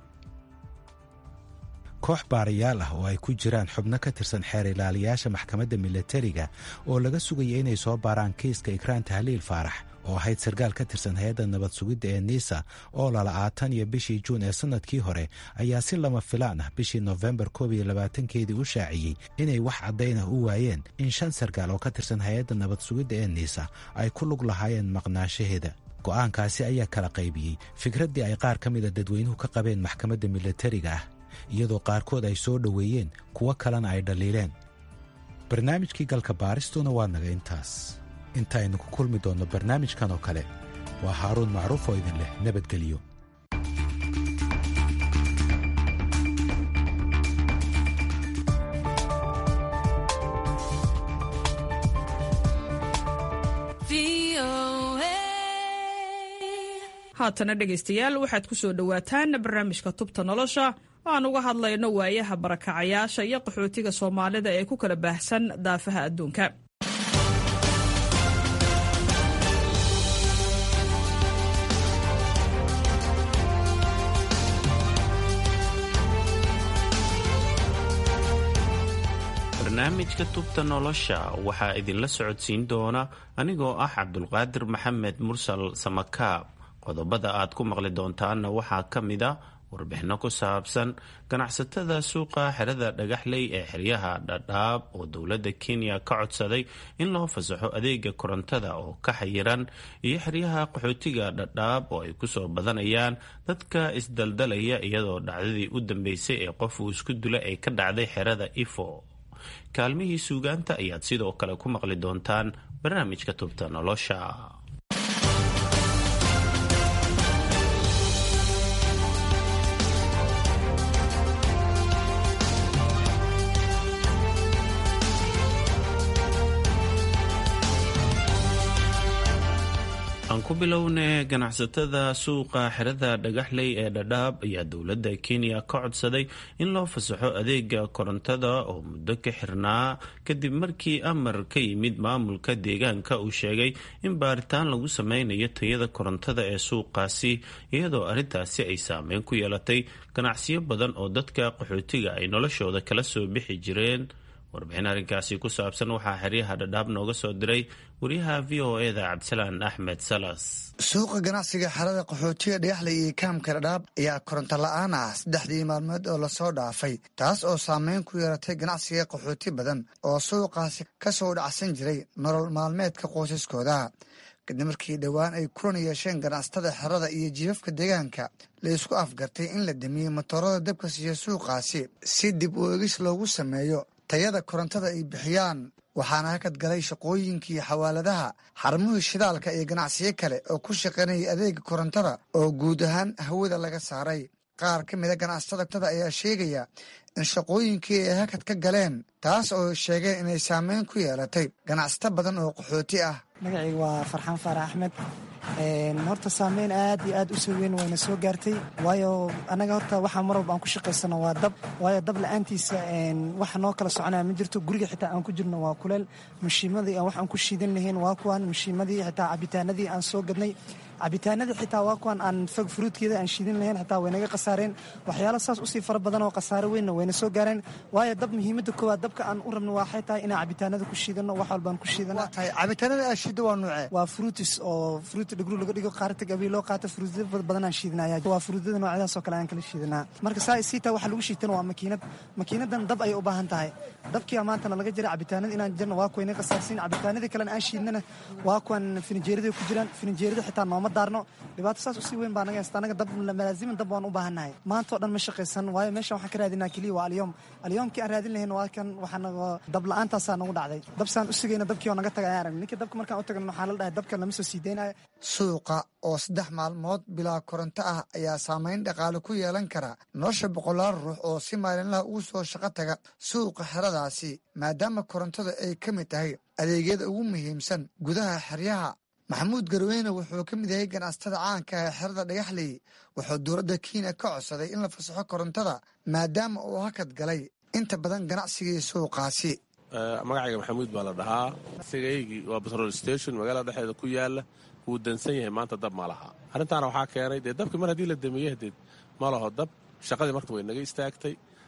koox baarayaal ah oo ay ku jiraan xubno ka tirsan xeer ilaaliyaasha maxkamadda milatariga oo laga sugaya inay soo baaraan kiiska ikraan tahliil faarax oo ahayd sarkaal ka tirsan hay-adda nabad sugidda ee niisa oo lala'aa tan iyo bishii juun ee sannadkii hore ayaa si lama filaan ah bishii nofembar koob iyo labaatankeedii u shaaciyey inay wax caddayn ah u waayeen in shan sarkaal oo ka tirsan hay-adda nabad sugidda ee niisa ay ku lug lahaayeen maqnaashaheeda. go'aankaasi ayaa kala qaybiyey fikraddii ay qaar ka mida dadweynuhu ka qabeen maxkamadda milatariga ah, iyadoo qaarkood ay soo dhoweeyeen kuwo kalena ay dhaliileen. barnaamijkii galka baaristuna waa naga intaas. intaaynu ku kulmi doonno barnaamijkan oo kale, waa haaruun macruuf oo idin leh nabadgelyo. haatana dhegaystayaal waxaad ku soo dhowaataan barnaamijka tubta nolosha oo aan uga hadlayno waayaha barakacayaasha iyo qaxootiga soomaalida ee ku kala baahsan daafaha adduunka. barnaamijka tubta nolosha waxaa idinla socodsiin doona anigoo ah cabdulqaadir maxamed mursal samakaab. qodobada aad ku maqli doontaanna waxaa ka mid a warbixinno ku saabsan ganacsatada suuqa xerada dhagaxley ee xeryaha dhadhaab oo dowladda kenya ka codsaday in loo fasaxo adeega korontada oo ka xayiran, iyo xeryaha qaxootiga dhadhaab oo ay kusoo badanayaan dadka isdaldalaya iyadoo dhacdadii u dambeysay ee qof uu isku dula ay ka dhacday xerada ifo. kaalmihii suugaanta ayaad sidoo kale ku maqli doontaan barnaamijka tubta nolosha. aan ku bilowne ganacsatada suuqa xerada dhagaxley ee dhadhaab ayaa dowladda kenya ka codsaday in loo fasaxo adeega korontada oo muddo ka xirnaa kadib markii amar ka yimid maamulka deegaanka uu sheegay in baaritaan lagu sameynayo tayada korontada ee suuqaasi, iyadoo arrintaasi ay saameyn ku yeelatay ganacsiyo badan oo dadka qaxootiga ay noloshooda kala soo bixi jireen. warbixin arrinkaasi ku saabsan waxaa xeryaha dhadhaab nooga soo diray wariyaha v o eda cabdisalaan axmed salas. suuqa ganacsiga xerada qaxootiga dhagaxley iyo kaamka dhadhaab ayaa koronto la-aan ah saddexdii maalmood oo lasoo dhaafay, taas oo saameyn ku yeelatay ganacsiga qaxooti badan oo suuqaasi ka soo dhacsan jiray nolol maalmeedka qoysaskooda. kadib markii dhowaan ay kulan yeesheen ganacsatada xerada iyo jiifafka deegaanka la isku afgartay in la damiyey matoorada dabka siiya suuqaasi si dib u egis loogu sameeyo tayada korontada ay bixiyaan, waxaana hakad galay shaqooyinkii xawaaladaha, xarmuhii shidaalka iyo ganacsiyo kale oo ku shaqaynayay adeega korontada oo guud ahaan hawada laga saaray. qaar ka mida ganacsatada ayaa sheegaya in shaqooyinkii ay hakad ka galeen, taas oo sheegeen inay saameyn ku yeelatay ganacsato badan oo qaxooti ah. magacayga waa farxaan faarax axmed. horta saameyn aad iyo aad u soo weyn wayna soo gaartay, waayo annaga horta waxaa mar walba aan ku shaqaysano waa dab, waayo dab la-aantiisa waxa noo kala soconaya ma jirto. guriga xitaa aan ku jirno waa kuleel, mashiimadii aan wax aan ku shiidan lahayn waa kuwan, mashiimadii xitaa cabitaanadii aan soo gadnay, cabitaanadii xitaa waa kuwan aan fag fruudkeeda aan shiidan lahayn xitaa waynaga khasaareen. waxyaalo saas usii fara badan oo khasaare weynna wayna soo gaareen, waayo dab muhiimada koowaad dabka aan u rabno waxay tahay inaan cabitaanada ku shiidano, wax walbaan ku shiidana. cabitaanada aad shiiddo waa nuucee? waa fruutis oo fruut dhigru laga dhigo, qaarta gabi loo qaato, fruudada badan aan shiidanaya. waa fruudada noocyadaas oo kale aan kala shiidanaa. marka saa isiita waxa lagu shiitana waa makiinad, makiinadan dab ayay u baahan tahay. dabkii maantana laga jira cabitaanada inaan jirno waa kuwayna khasaarsiin, cabitaanadii kalena aan shiidnana waa kuwan firinjeerada ku jiraan, firinjeerada xitaa nooma daarno. dhibaato saas usii weyn baa naga haysta. anaga dab malaaziman dab waan u baahannahay. maanta oo dhan ma shaqaysan, waayo meeshan waxaan ka raadinaa keliya waa alyoom. alyoomkii aan raadin lahayn waa kan waxaa dab la-aantaasaa nagu dhacday. dabsaan u sugayna dabkii oo naga tagay ayaan aragn. ninkii dabka markaan u tagana waxaa la dhahay dabka lama soo sii deynayo. suuqa oo saddex maalmood bilaa koronto ah ayaa saameyn dhaqaale ku yeelan kara nolosha boqolaal ruux oo si maalinlaha ugu soo shaqo taga suuqa xeradaasi, maadaama korontada ay ka mid tahay adeegyada ugu muhiimsan gudaha xeryaha. maxamuud garweyne wuxuu ka mid yahay ganacsatada caanka ee xerada dhagaxley. wuxuu dowladda kenya ka codsaday in la fasaxo korontada maadaama uu hakad galay inta badan ganacsigii suuqaasi. magacayga maxamuud baa la dhahaa. sigaygii waa batrol station magaalada dhexdeeda ku yaala, wuu dansan yahay, maanta dab ma laha. arrintaana waxaa keenay dee dabkii mar haddii la damiyey hadeed ma laho dab, shaqadii marta way naga istaagtay.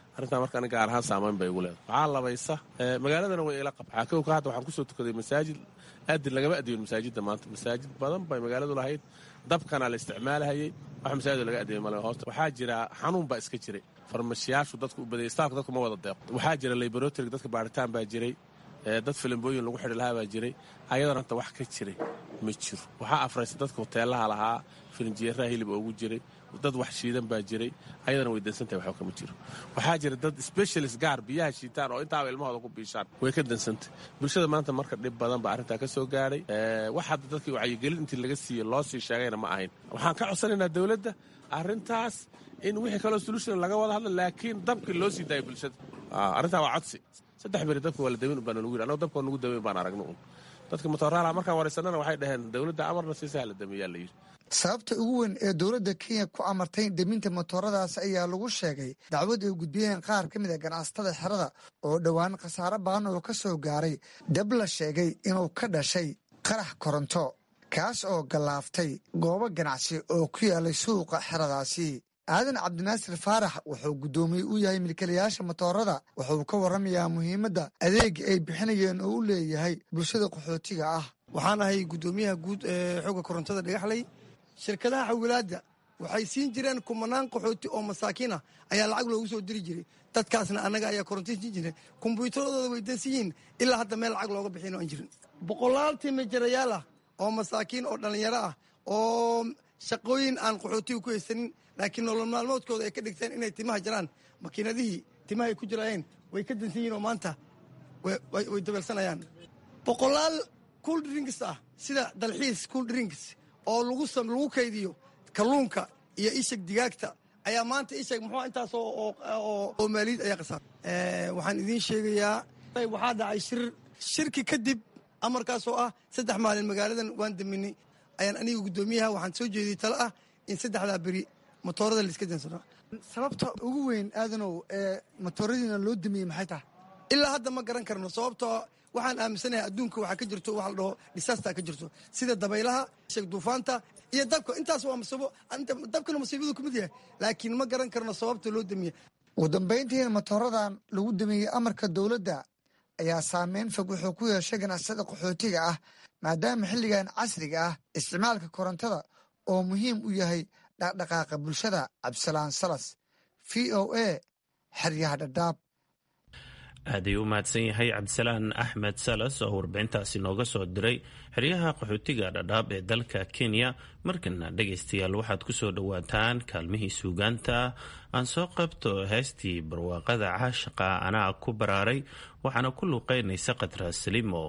arrintaa marka aniga gaar ahaan saamayn bay igu leedahay. waxaa labaysa magaaladana way ila qabxaa kowka hadda waxaan kusoo tukaday masaajid aadin lagama adeeyin masaajidda maanta masaajid badan bay magaaladu lahayd dabkana la isticmaalahayay wax masaajid laga adeeyo male hoosta waxaa jira xanuun baa iska jiray farmashiyaashu dadku u badayay staafka dadku ma wada deeqo waxaa jira laboratory dadka baaritaan baa jiray dad filimbooyin lagu xidhi lahaa baa jiray ayadana hanta wax ka jiray ma jiro waxaa afraysa dadka hoteelaha lahaa filinjiyeeraha hilib oogu jiray dad wax shiidan baa jiray ayadana way dansantahay waxba kama jiro waxaa jira dad specialist gaar biyaha shiitaan oo intaaba ilmahooda ku biishaan way ka dansantahay bulshada maanta marka dhib badan baa arrintaa ka soo gaadhay wax hadda dadkii wacyigelin intii laga siiyey loo sii sheegayna ma ahayn waxaan ka codsanaynaa dowladda arrintaas in wixii kaloo solution laga wada hadla laakiin dabkii loo sii daayo bulshada arrintaa waa codsi saddex beri dabka waa la daweyn baan nagu yidhi annagu dabka nagu daweyn baan aragno un dadka matooraalaa markaan waraysanana waxay dhaheen dowladda amarna siisaa la dameeyaa la yidhi sababta ugu weyn ee dowladda kenya ku amartay deminta motooradaas ayaa lagu sheegay dacwad ay gudbiyeen qaar ka mid a ganacsatada xerada oo dhowaan khasaare badan oo ka soo gaaray dab la sheegay inuu ka dhashay qarax koronto kaas oo gallaaftay goobo ganacsi oo ku yaalay suuqa xeradaasi aadan cabdinaasir faarax wuxuu guddoomiye u yahay milkiilayaasha motoorada wuxuu ka warramayaa muhiimadda adeega ay bixinayeen oo u leeyahay bulshada qaxootiga ah waxaan ahay guddoomiyaha guud ee xooga korontada dhagaxley shirkadaha xawilaadda waxay siin jireen kumanaan qaxooti oo masaakiin ah ayaa lacag loogu soo diri jiray dadkaasna annaga ayaa korontiin siin jiray kombyuutaradooda way dansan yihiin ilaa hadda meel lacag looga bixin oo aan jirin boqolaal timajarayaal ah oo masaakiin oo dhallinyaro ah oo shaqooyin aan qaxootiga ku haysanin laakiin nolol maalmoodkooda ay ka dhigteen inay timaha jaraan makiinadihii timaha ay ku jiraayeen way ka dansan yihiin oo maanta way dabeelsanayaan boqolaal cool drinks ah sida dalxiis cool drinks oo lagu lagu kaydiyo kalluunka iyo ishag digaagta ayaa maanta ishag muxuu intaas oo maaliyad ayaa qasaar waxaan idiin sheegayaa waxaa dhacay shir shirki kadib amarkaasoo ah saddex maalin magaaladan waan daminay ayaan aniga guddoomiyaha waxaan soo jeediyey talo ah in saddexdaa beri motoorada laiska dansano sababta ugu weyn aadanow ee motooradiina loo damiyey maxay tahay ilaa hadda ma garan karno sababtoo waxaan aaminsanahay adduunka waxaa ka jirto waxa la dhaho disaster ka jirto sida dabaylaha sheeg duufaanta iyo dabka intaas waa masiibo dabkana masiibadu ku mid yahay laakiin ma garan karno sababta loo damiyey ugu dambayntiina motooradan lagu damiyey amarka dowladda ayaa saameyn fog wuxuu ku yeeshay ganacsada qaxootiga ah maadaama xilligan casriga ah isticmaalka korontada oo muhiim u yahay dhaqdhaqaaqa bulshada. cabdisalaan salas v o a xeryaha dhadhaab. aaday u mahadsan yahay cabdisalaan axmed salas oo warbixintaasi nooga soo diray xeryaha qaxootiga dhadhaab ee dalka kenya. markana dhegaystayaal waxaad ku soo dhowaataan kaalmihii suugaanta. aan soo qabto heestii barwaaqada caashaqa anaa ku baraaray waxaana ku luuqeynaysa khadra salimo.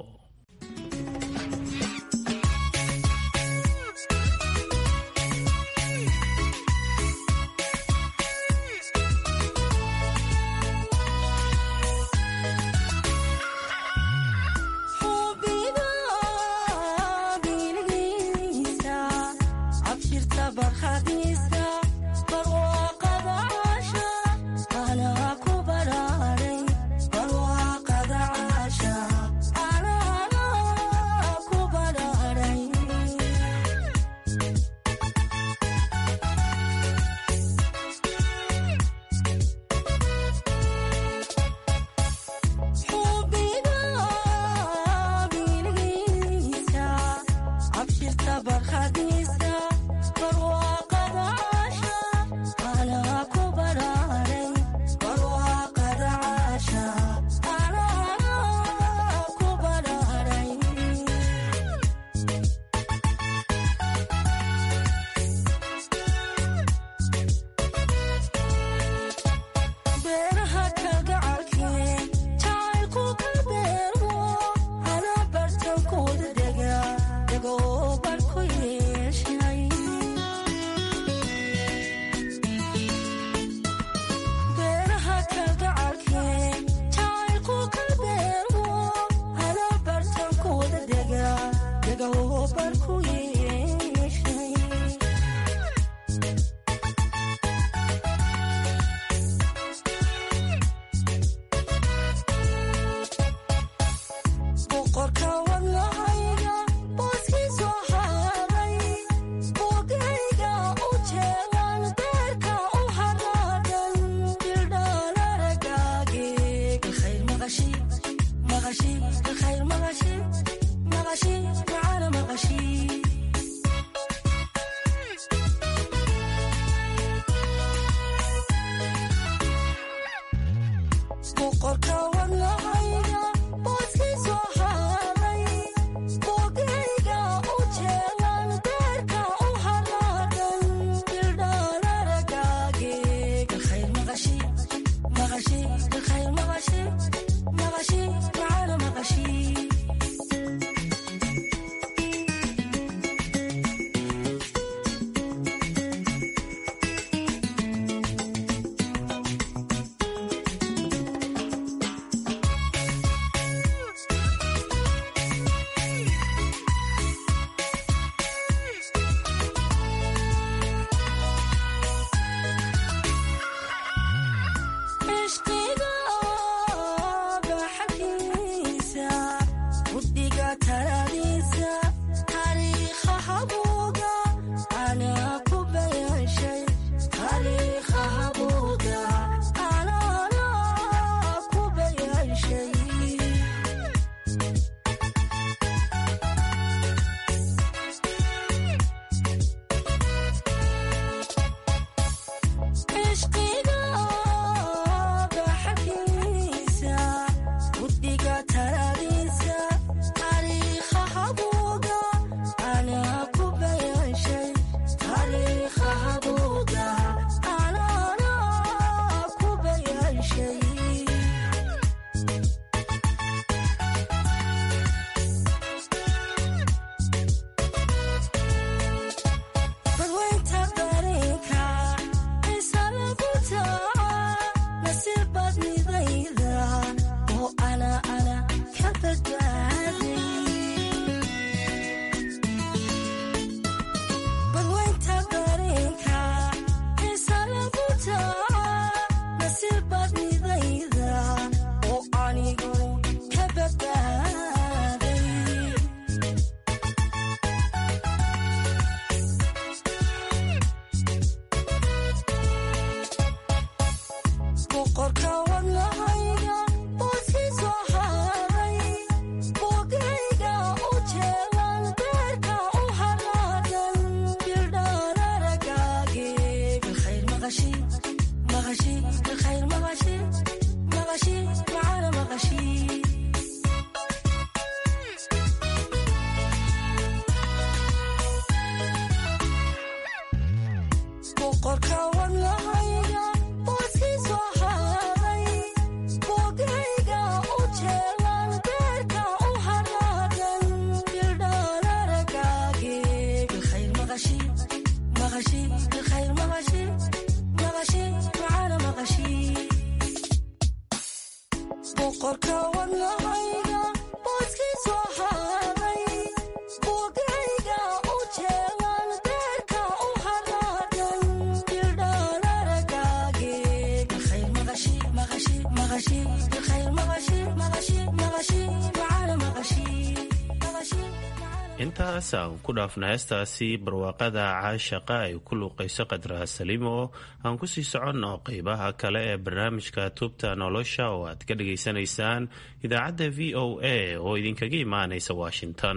boqorka wadnahayga booskiisu ahaaday intaas aan ku dhaafna heestaasi barwaaqada caashaqa ay ku luuqayso qadra saliimo aan kusii soconno qeybaha kale ee barnaamijka tubta nolosha oo aad ka dhageysanaysaan idaacadda v o a oo idinkaga imaanaysa washington.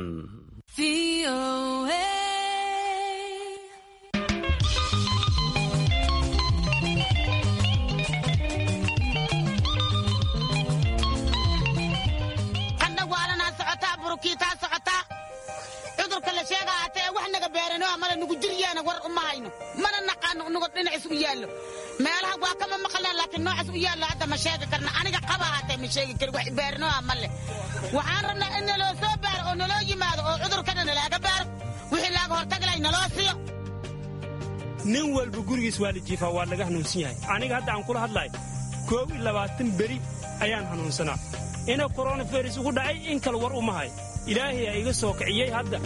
meelaha waa kama maqlaan laakiin noocaas u yaalo hadda ma sheegi karna aniga qaba haatee ma sheegi kari wax beerno ama le waxaan rabnaa in naloo soo baaro oo naloo yimaado oo cudurkana nalaaga baaro wixii laaga hortaglay naloo siiyo. nin walba gurigiis waa la jiifaa waa laga hanuunsan yahay. aniga hadda aan kula hadlahay koob iyo labaatan beri ayaan hanuunsanaa ina coronavirus ugu dhacay in kale war uma hay ilaahay aa iga soo kiciyey hadda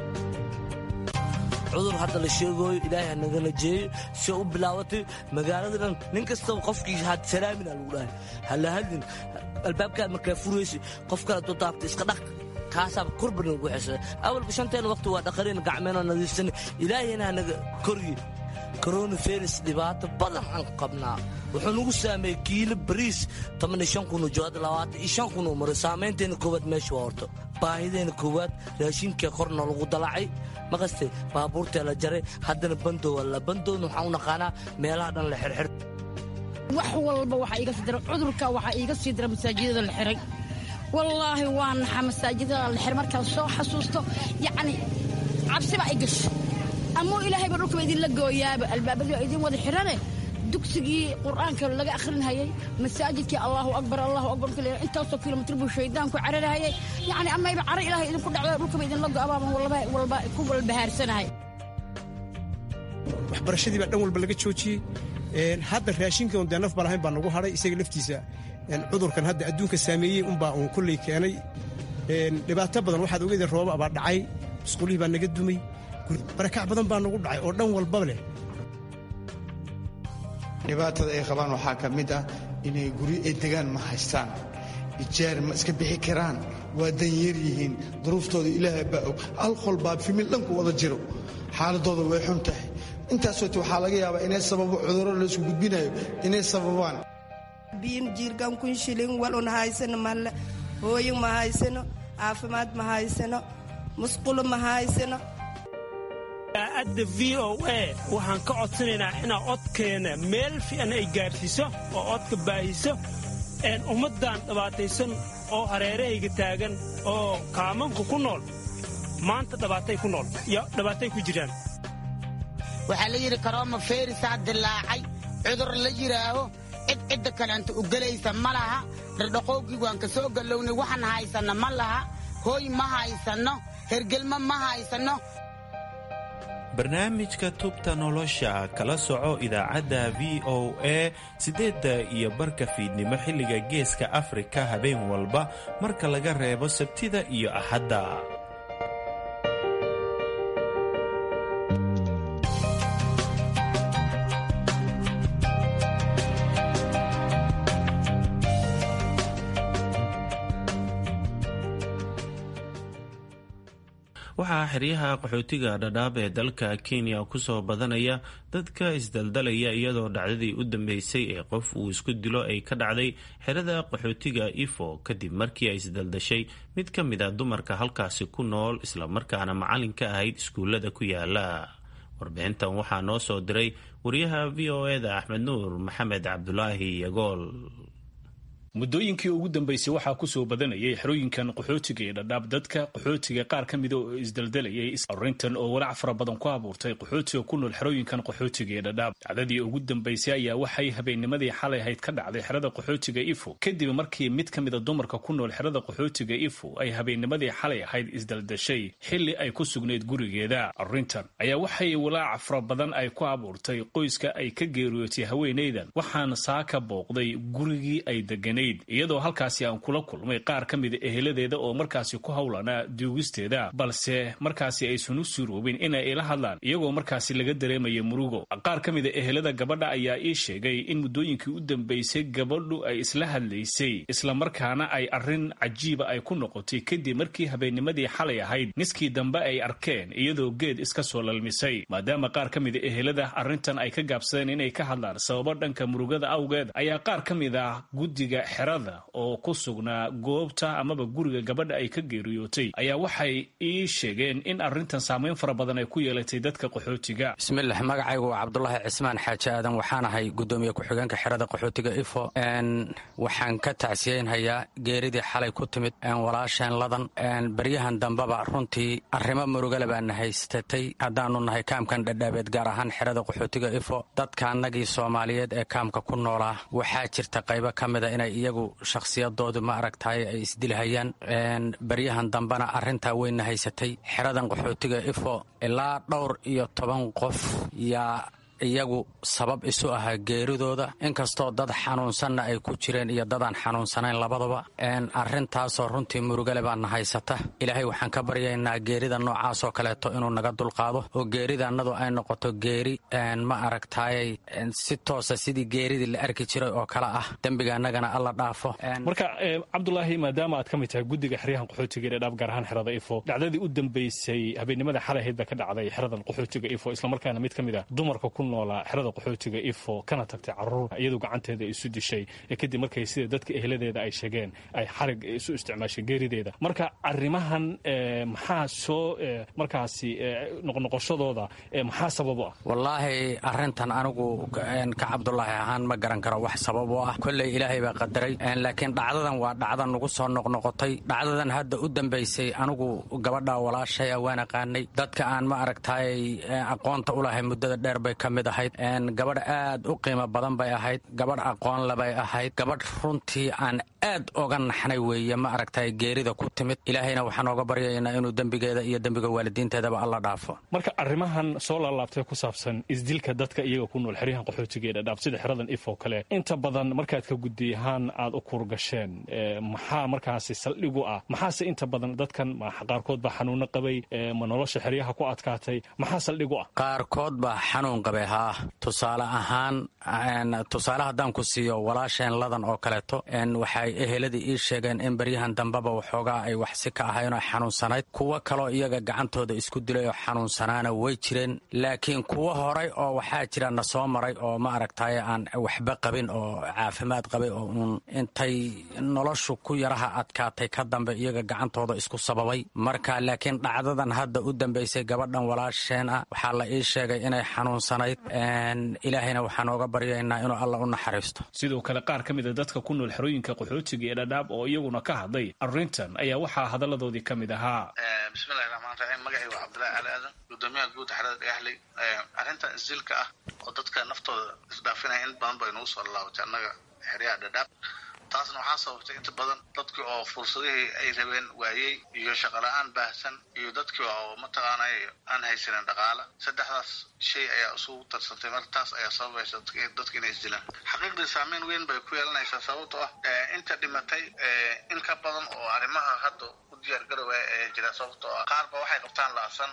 cudur hadda la sheegayo ilaahay nagala jeeyo si u bilaabatay magaalada dhan nin kastaba qofkii had salaamina lagu dhahay hala hadin albaabkaad markaa furayso qof kale doo taabta iska dhaq kaasaaba kurbana ugu xisay awalba shanteena waqti waa dhaqareen gacmeena nadiifsan ilaahayna naga korgi coronavirus dhibaato badan aan qabnaa wuxuu nagu saameeyey kiilo bariis toban iyo shan kun oo jood labaatan iyo shan kun oo mar saameynteena koowaad meesha waa horto baahideena koowaad raashinka korna lagu dalacay maqaste baabuurta la jaray haddana bandow la bandow waxaan u naqaanaa meelaha dhan la xirxir wax walba waxa iga sidra cudurka waxa iga sidra masaajidada la xiray wallaahi waan naxa masaajidada la xiray marka soo xasuusto yacni cabsi baa iga gasho ama ilaahay baa dhulka idin la gooyaaba albaabada idin wada xirane dugsigii quraanka laga akhrinayay masaajidkii Allahu akbar Allahu akbar kale inta soo kilomitir buu shaydaanku cararayay yaani ama iba carar ilaahay idin ku dhacdo dhulka idin la go'aaba walba walba ku walbahaarsanahay waxbarashadii baa dhan walba laga joojiyay een hadda raashinka oo danaf balahayn baa nagu haray isaga laftiisa een cudurkan hadda adduunka saameeyay un baa uu kulli keenay een dhibaato badan waxaad ogeeyeen roob baa dhacay iskuulihii baa naga dumay barakac badan baa nagu dhacay oo dhan walba leh dhibaatada ay qabaan waxaa ka mid ah inay guri ay degaan ma haystaan ijaar ma iska bixi karaan waa dan yar yihiin duruuftooda ilaahay baa og alqol baa fimil dhanku wada jiro xaaladooda way xun tahay intaasoo ti waxaa laga yaabaa inay sababo cudurro laysku gudbinayo inay sababaan biin jiirgan kun shilin walun haysano malle hooyin ma haysano caafimaad ma haysano musqulo ma haysano adda v o a waxaan ka codsanaynaa inaa codkeena meel fiican ay gaarsiiso oo codka baahiso een ummaddan dhibaataysan oo hareerahayga taagan oo kaamanka ku nool maanta dhibaatay ku nool iyo dhibaatay ku jiraan waxaa la yidhi karooma feerisaa dilaacay cudur la yidhaaho cid cidda kaleanta u gelaysa ma laha dhardhaqoogii waan ka soo gallownay waxaan haysanno ma laha hooy ma haysanno hergelma ma haysanno barnaamijka tubta nolosha kala soco idaacadda v o a siddeedda iyo barka fiidnimo xilliga geeska afrika habeen walba marka laga reebo sabtida iyo axadda waxaa xeryaha qaxootiga dhadhaab ee dalka kenya ku soo badanaya dadka isdaldalaya iyadoo dhacdadii u dambeysay ee qof uu isku dilo ay ka dhacday xerada qaxootiga ifo kadib markii ay isdaldashay mid ka mid a dumarka halkaasi ku nool islamarkaana macalin ka ahayd iskuullada ku yaala warbixintan waxaa noo soo diray wariyaha v o eda axmed nuur maxamed cabdulaahi yagool muddooyinkii ugu dambeysay waxaa ku soo badanayay xerooyinkan qaxootiga ee dhadhaab dadka qaxootiga qaar ka mida oo isdaldalayay arrintan oo walaac fara badan ku abuurtay qaxootiga ku nool xerooyinkan qaxootiga ee dhadhaab dhacdadii ugu dambeysay ayaa waxay habeennimadii xalay ahayd ka dhacday xerada qaxootiga ifo kadib markii mid ka mida dumarka ku nool xerada qaxootiga ifo ay habeennimadii xalay ahayd isdaldashay xilli ay ku sugnayd gurigeeda arrintan ayaa waxay walaac fara badan ay ku abuurtay qoyska ay ka geeriyootay haweenaydan waxaana saaka booqday gurigii ay deganay ahayd iyadoo halkaasi aan kula kulmay qaar ka mida eheladeeda oo markaasi ku howlanaa duugisteeda balse markaasi aysan u suuroobin inay ila hadlaan iyagoo markaasi laga dareemaya murugo. qaar ka mida ehelada gabadha ayaa ii sheegay in muddooyinkii u dambaysay gabadhu ay isla hadlaysay islamarkaana ay arrin cajiiba ay ku noqotay kadib markii habeennimadii xalay ahayd niskii dambe ay arkeen iyadoo geed iska soo lalmisay. maadaama qaar ka mida ehelada arrintan ay ka gaabsadeen inay ka hadlaan sababo dhanka murugada awgeed ayaa qaar ka mid ah guddiga xerada oo ku sugnaa goobta amaba guriga gabadha ay ka geeriyootay ayaa waxay ii sheegeen in arrintan saamayn fara badan ay ku yeelatay dadka qaxootiga. bismillaah, magacaygu waa cabdulaahi cismaan xaaji aadan, waxaan ahay gudoomiye ku-xigeenka xerada qaxootiga ifo. waxaan ka tacsiyeynhayaa geeridii xalay ku timid walaasheen ladan. baryahan dambeba runtii arrimo murugale baana haystatay haddaanu nahay kaamkan dhadhaabeed, gaar ahaan xerada qaxootiga ifo. dadka annagii soomaaliyeed ee kaamka ku noolaa waxaa jirta qaybo ka mida inay iyagu shakhsiyadoodu ma aragtaay ay isdilhayaan. baryahan dambena arrintaa weyna haysatay xeradan qaxootiga ifo. ilaa dhowr iyo toban qof yaa iyagu sabab isu ahaa geeridooda, inkastoo dad xanuunsanna ay ku jireen iyo dadaan xanuunsanayn labadaba. arrintaasoo runtii murugale baana haysata. ilaahay waxaan ka baryaynaa geerida noocaasoo kaleeto inuu naga dulqaado oo geeridaannadu ay noqoto geeri ma aragtaayay si toosa sidii geeridii la arki jiray oo kale ah. dembigaannagana alla dhaafo. marka cabdulaahi, maadaama aad ka mid tahay guddiga xeryahan qaxootiga ee dhaab gaar ahaan xerada ifo, dhacdadii u dambaysay habeennimada xalay ahayd baa ka dhacday xeradan qaxootiga ifo, islamarkaana mid ka mid a dumarka ku noolaa xerada qaxootiga ifo kana tagtay caruur iyadoo gacanteeda isu dishay kadib markay sida dadka eheladeeda ay sheegeen ay xarig isu isticmaashay geerideeda. marka arrimahan maxaa soo markaasi noqnoqoshadooda maxaa sabab u ah? wallaahi arrintan anigu ka cabdulaahi ahaan ma garan karo wax sabab u ah. kolley ilaahay baa qadaray, laakiin dhacdadan waa dhacda nagu soo noqnoqotay. dhacdadan hadda u dambaysay anigu gabadha walaashaya waan aqaanay. dadka aan ma aragtaay aqoonta u lahay muddada dheer bay ka mid ahayd. gabadh aad u qiimo badan bay ahayd, gabadh aqoon labay ahayd, gabadh runtii aan aad oga naxnay weeye ma aragtay geerida ku timid. ilaahayna waxaan ooga baryaynaa inuu dembigeeda iyo dembiga waalidiinteedaba alla dhaafo. marka arrimahan soo laalaabtay ku saabsan isdilka dadka iyaga ku nool xeryahan qaxootiga ee dhadhaab sida xeradan ifo kale, inta badan markaad ka guddiyahaan aad u kurgasheen maxaa markaasi saldhigu ah? maxaase inta badan dadkan qaarkood baa xanuuno qabay, ma nolosha xeryaha ku adkaatay, maxaa saldhigu ah? qaarkood baa xanuun qabay haa. tusaale ahaan tusaale haddaan ku siiyo walaasheen ladan oo kaleeto, waxay eheladii ii sheegeen in baryahan dambeba waxoogaa ay waxsi ka ahaynoo xanuunsanayd. kuwo kaloo iyaga gacantooda isku dilay oo xanuunsanaana way jireen, laakiin kuwo horay oo waxaa jira na soo maray oo ma aragtaay aan waxba qabin oo caafimaad qabay oo uun intay noloshu ku yaraha adkaatay ka dambe iyaga gacantooda isku sababay. marka laakiin dhacdadan hadda u dambaysay gabadhan walaasheen ah waxaa la ii sheegay inay xanuunsanayd. ilaahayna waxaan ooga baryaynaa inuu alla u naxariisto. sidoo kale qaar ka mida dadka ku nool xerooyinka qaxootiga ee dhadhaab oo iyaguna ka hadlay arrintan ayaa waxaa hadalladoodii ka mid ahaa. bismillahi raxmaan raxiim. magacaygu waa cabdulaahi cali aadan, gudoomiyaha guud xerada dhagaxley. arrintan isdilka ah oo dadka naftooda isdhaafinaya in badan bay nagu soo laabatay annaga xeryaha dhadhaab. taasna waxaa sababtay inta badan dadkii oo fursadihii ay rabeen waayey iyo shaqala-aan baahsan iyo dadkii oo mataqaanay aan haysanin dhaqaala. saddexdaas shay ayaa isugu tarsantay. marka taas ayaa sababaysa dadka inay isdilaan. xaqiiqdii saameyn weyn bay ku yeelanaysaa sababtoo ah inta dhimatay in ka badan oo arrimaha hadda u diyaargarowaya ayaa jira. sababtoo ah qaarba waxay qabtaan la'san,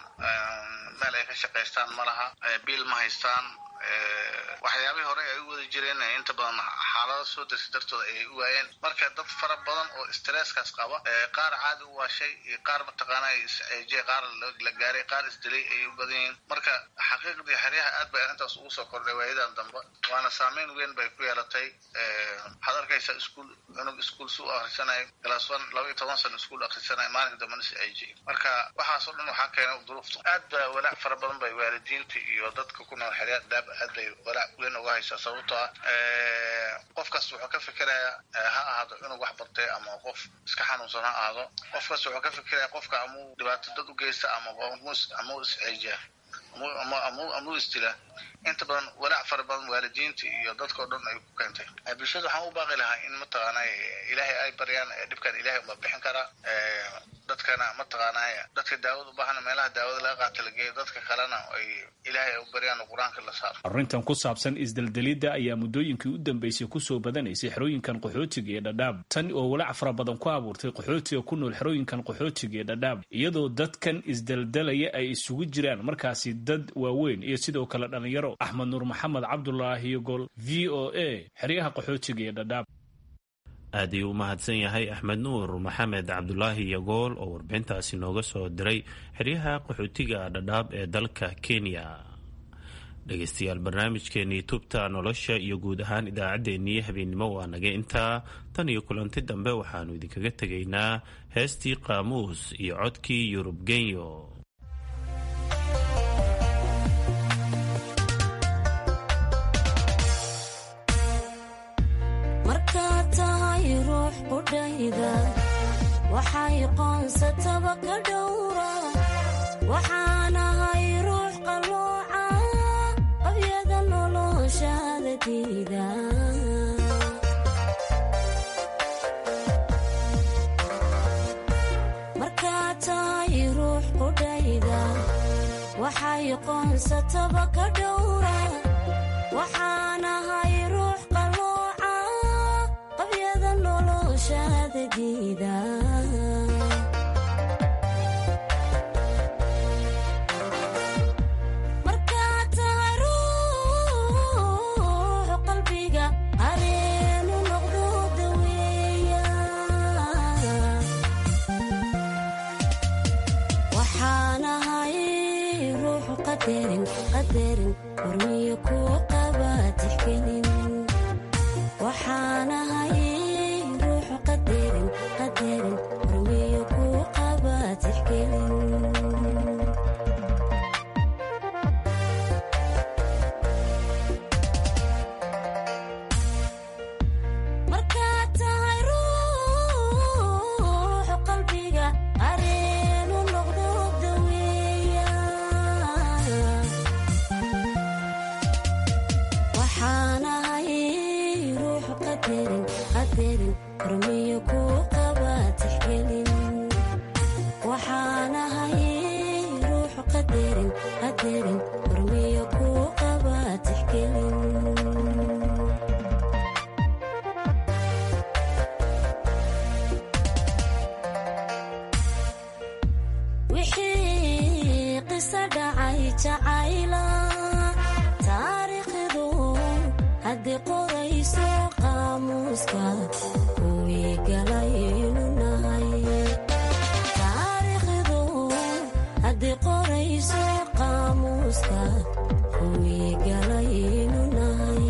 meel ay ka shaqaystaan ma laha, biil ma haystaan. waxyaabihii hore ay u wada jireen inta badan xaalado soo darsi dartooda ayay u waayeen. marka dad fara badan oo stresskaas qaba, qaar caadi u waashay iyo qaar mataqaana isceejiyay, qaar la gaaray, qaar isdilay ayay u badan yihiin. marka xaqiiqdii xeryaha aad bay arrintaas ugu soo kordhay waayadan dambe, waana saameyn weyn bay ku yeelatay. waxaad arkaysaa iskuul cunug iskuul su akhrisanayo class one laba iyo toban sano iskuul akhrisanayo, maalinka dambena isceejiyay. marka waxaas oo dhan waxaa keenay duruufta. aad baa walaac fara badan bay waalidiinta iyo dadka ku nool xeryaha daab aad bay walaac weyn uga haysaa. sababtoo ah qofkaas wuxuu ka fikirayaa ha ahaado inuu wax bartay ama qof iska xanuunsan ha ahaado, qofkaas wuxuu ka fikirayaa qofka amuu dhibaato dad u geysta ama amuu isceejiya amuu isdila. inta badan walaac fara badan waalidiinta iyo dadka oo dhan ay ku keentay. bulshada waxaan u baaqi lahaa in mataqaana ilaahay ay baryaan, dhibkan ilaahay uma bixin karaa. dadkana mataqaanaya dadka daawada u baahan meelaha daawada laga qaato la geeyo dadka kalena ay ilaahay u baryaan quraanka la saaro. arrintan ku saabsan isdaldalida ayaa muddooyinkii u dambeysay kusoo badanaysay xerooyinkan qaxootiga ee Dadaab tan oo walaac fara badan ku abuurtay qaxootiga ku nool xerooyinkan qaxootiga ee Dadaab iyadoo dadkan isdaldalaya ay isugu jiraan markaasi dad waaweyn iyo sidoo kale dhalinyaro. Axmed Nuur Maxamed Cabdullaahi Gol V O A xeryaha qaxootiga ee Dadaab. aad ayuu u mahadsan yahay Axmed Nuur Maxamed Cabdullaahi Yagool oo warbixintaasi nooga soo diray xeryaha qaxootiga Dadaab ee dalka Kenya. dhegeystayaal barnaamijkeenii tubta nolosha iyo guud ahaan idaacaddeenii habeenimo waa naga intaa tan iyo kulanti dambe waxaanu idinkaga tegaynaa heestii qaamuus iyo codkii Yurub Genyo. waxay qoonsataba ka dhowra waxaanahay ruux qalooca qabyada noloshaada diida markaa tahay ruux qudhayda waxay qoonsataba ka dhowra waxaanahay ruux qalooca qabyada noloshaada diida qadarin warmiyo ku qaba tixgelin waxaanahay ruux qadarin qadarin warmiyo ku qaba tixgelin markaa tahay ruux qalbiga areenu noqdo daweeya waxaanahay ruux qadarin qadarin warmiyo ku qaba tixgelin waxaanahay ruux qadarin qadarin warmiyo ku qaba tixgelin wixii qisa dhacay jacayla taariikhdu haddii qorayso qaamuuska kuwii galaynu nahay taariikhdu haddii qorayso qaamuuska kuwii galaynu nahay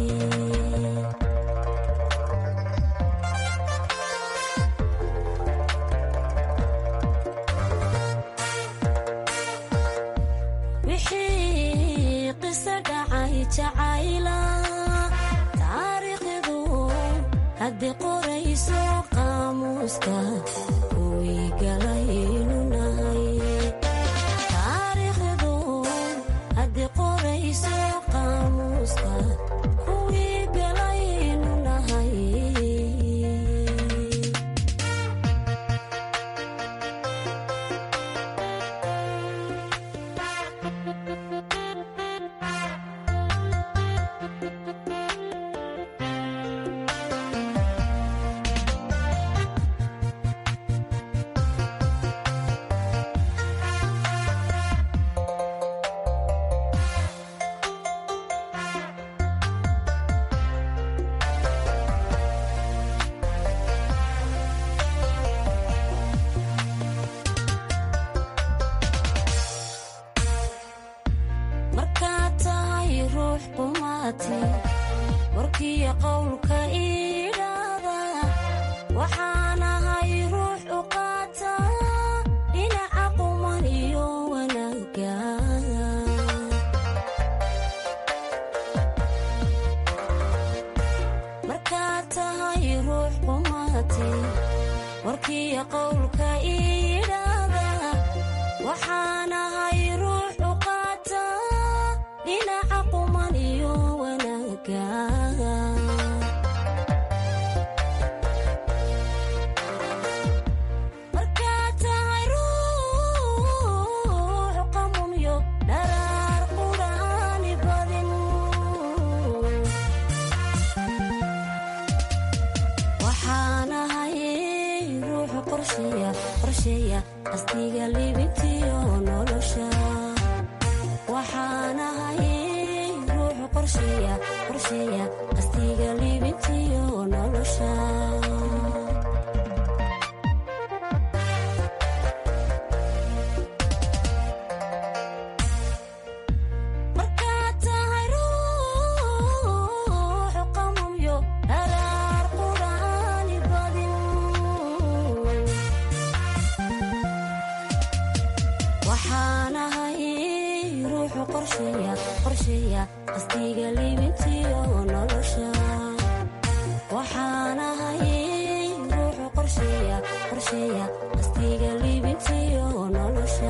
wixii qisa dhacay jacayla taariikhdu haddii qorayso qaamuuska kuwii galaynu nahay taariikhdu haddii qorayso qaamuuska kuwii galaynu nahay markaa tahay ruux qumaati warkiyo qowlka idhaada waxaanahay ruux u qaata dhinaca quman iyo wanaaga markaa tahay ruux qumaati warkiyo qowlka idhaada waxaanahay ruux u qaata dhinaca quman iyo wanaaga markaa tahay waxaanahay ruux qorsheeya qorsheeya qastiga liibintiyo nolosha qastiga liibintiyo nolosha waxaanahay ruuxu qorsheeya qorsheeya qastiga liibintiyo nolosha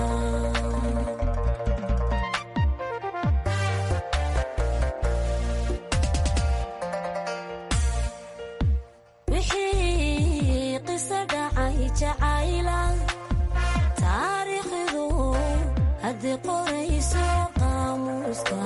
wixii qiso dhacay jacayla taariikhdu haddii qorayso qaamuuska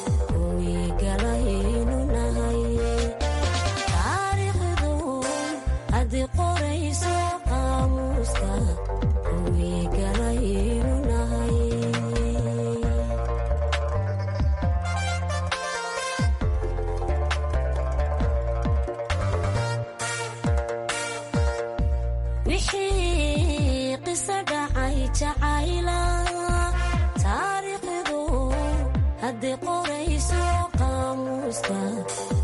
taariikhdu haddii qorayso qaamuuska kuwii galaynu nahay wixii qiso dhacay jacayla taariikhdu haddii qorayso qaamuuska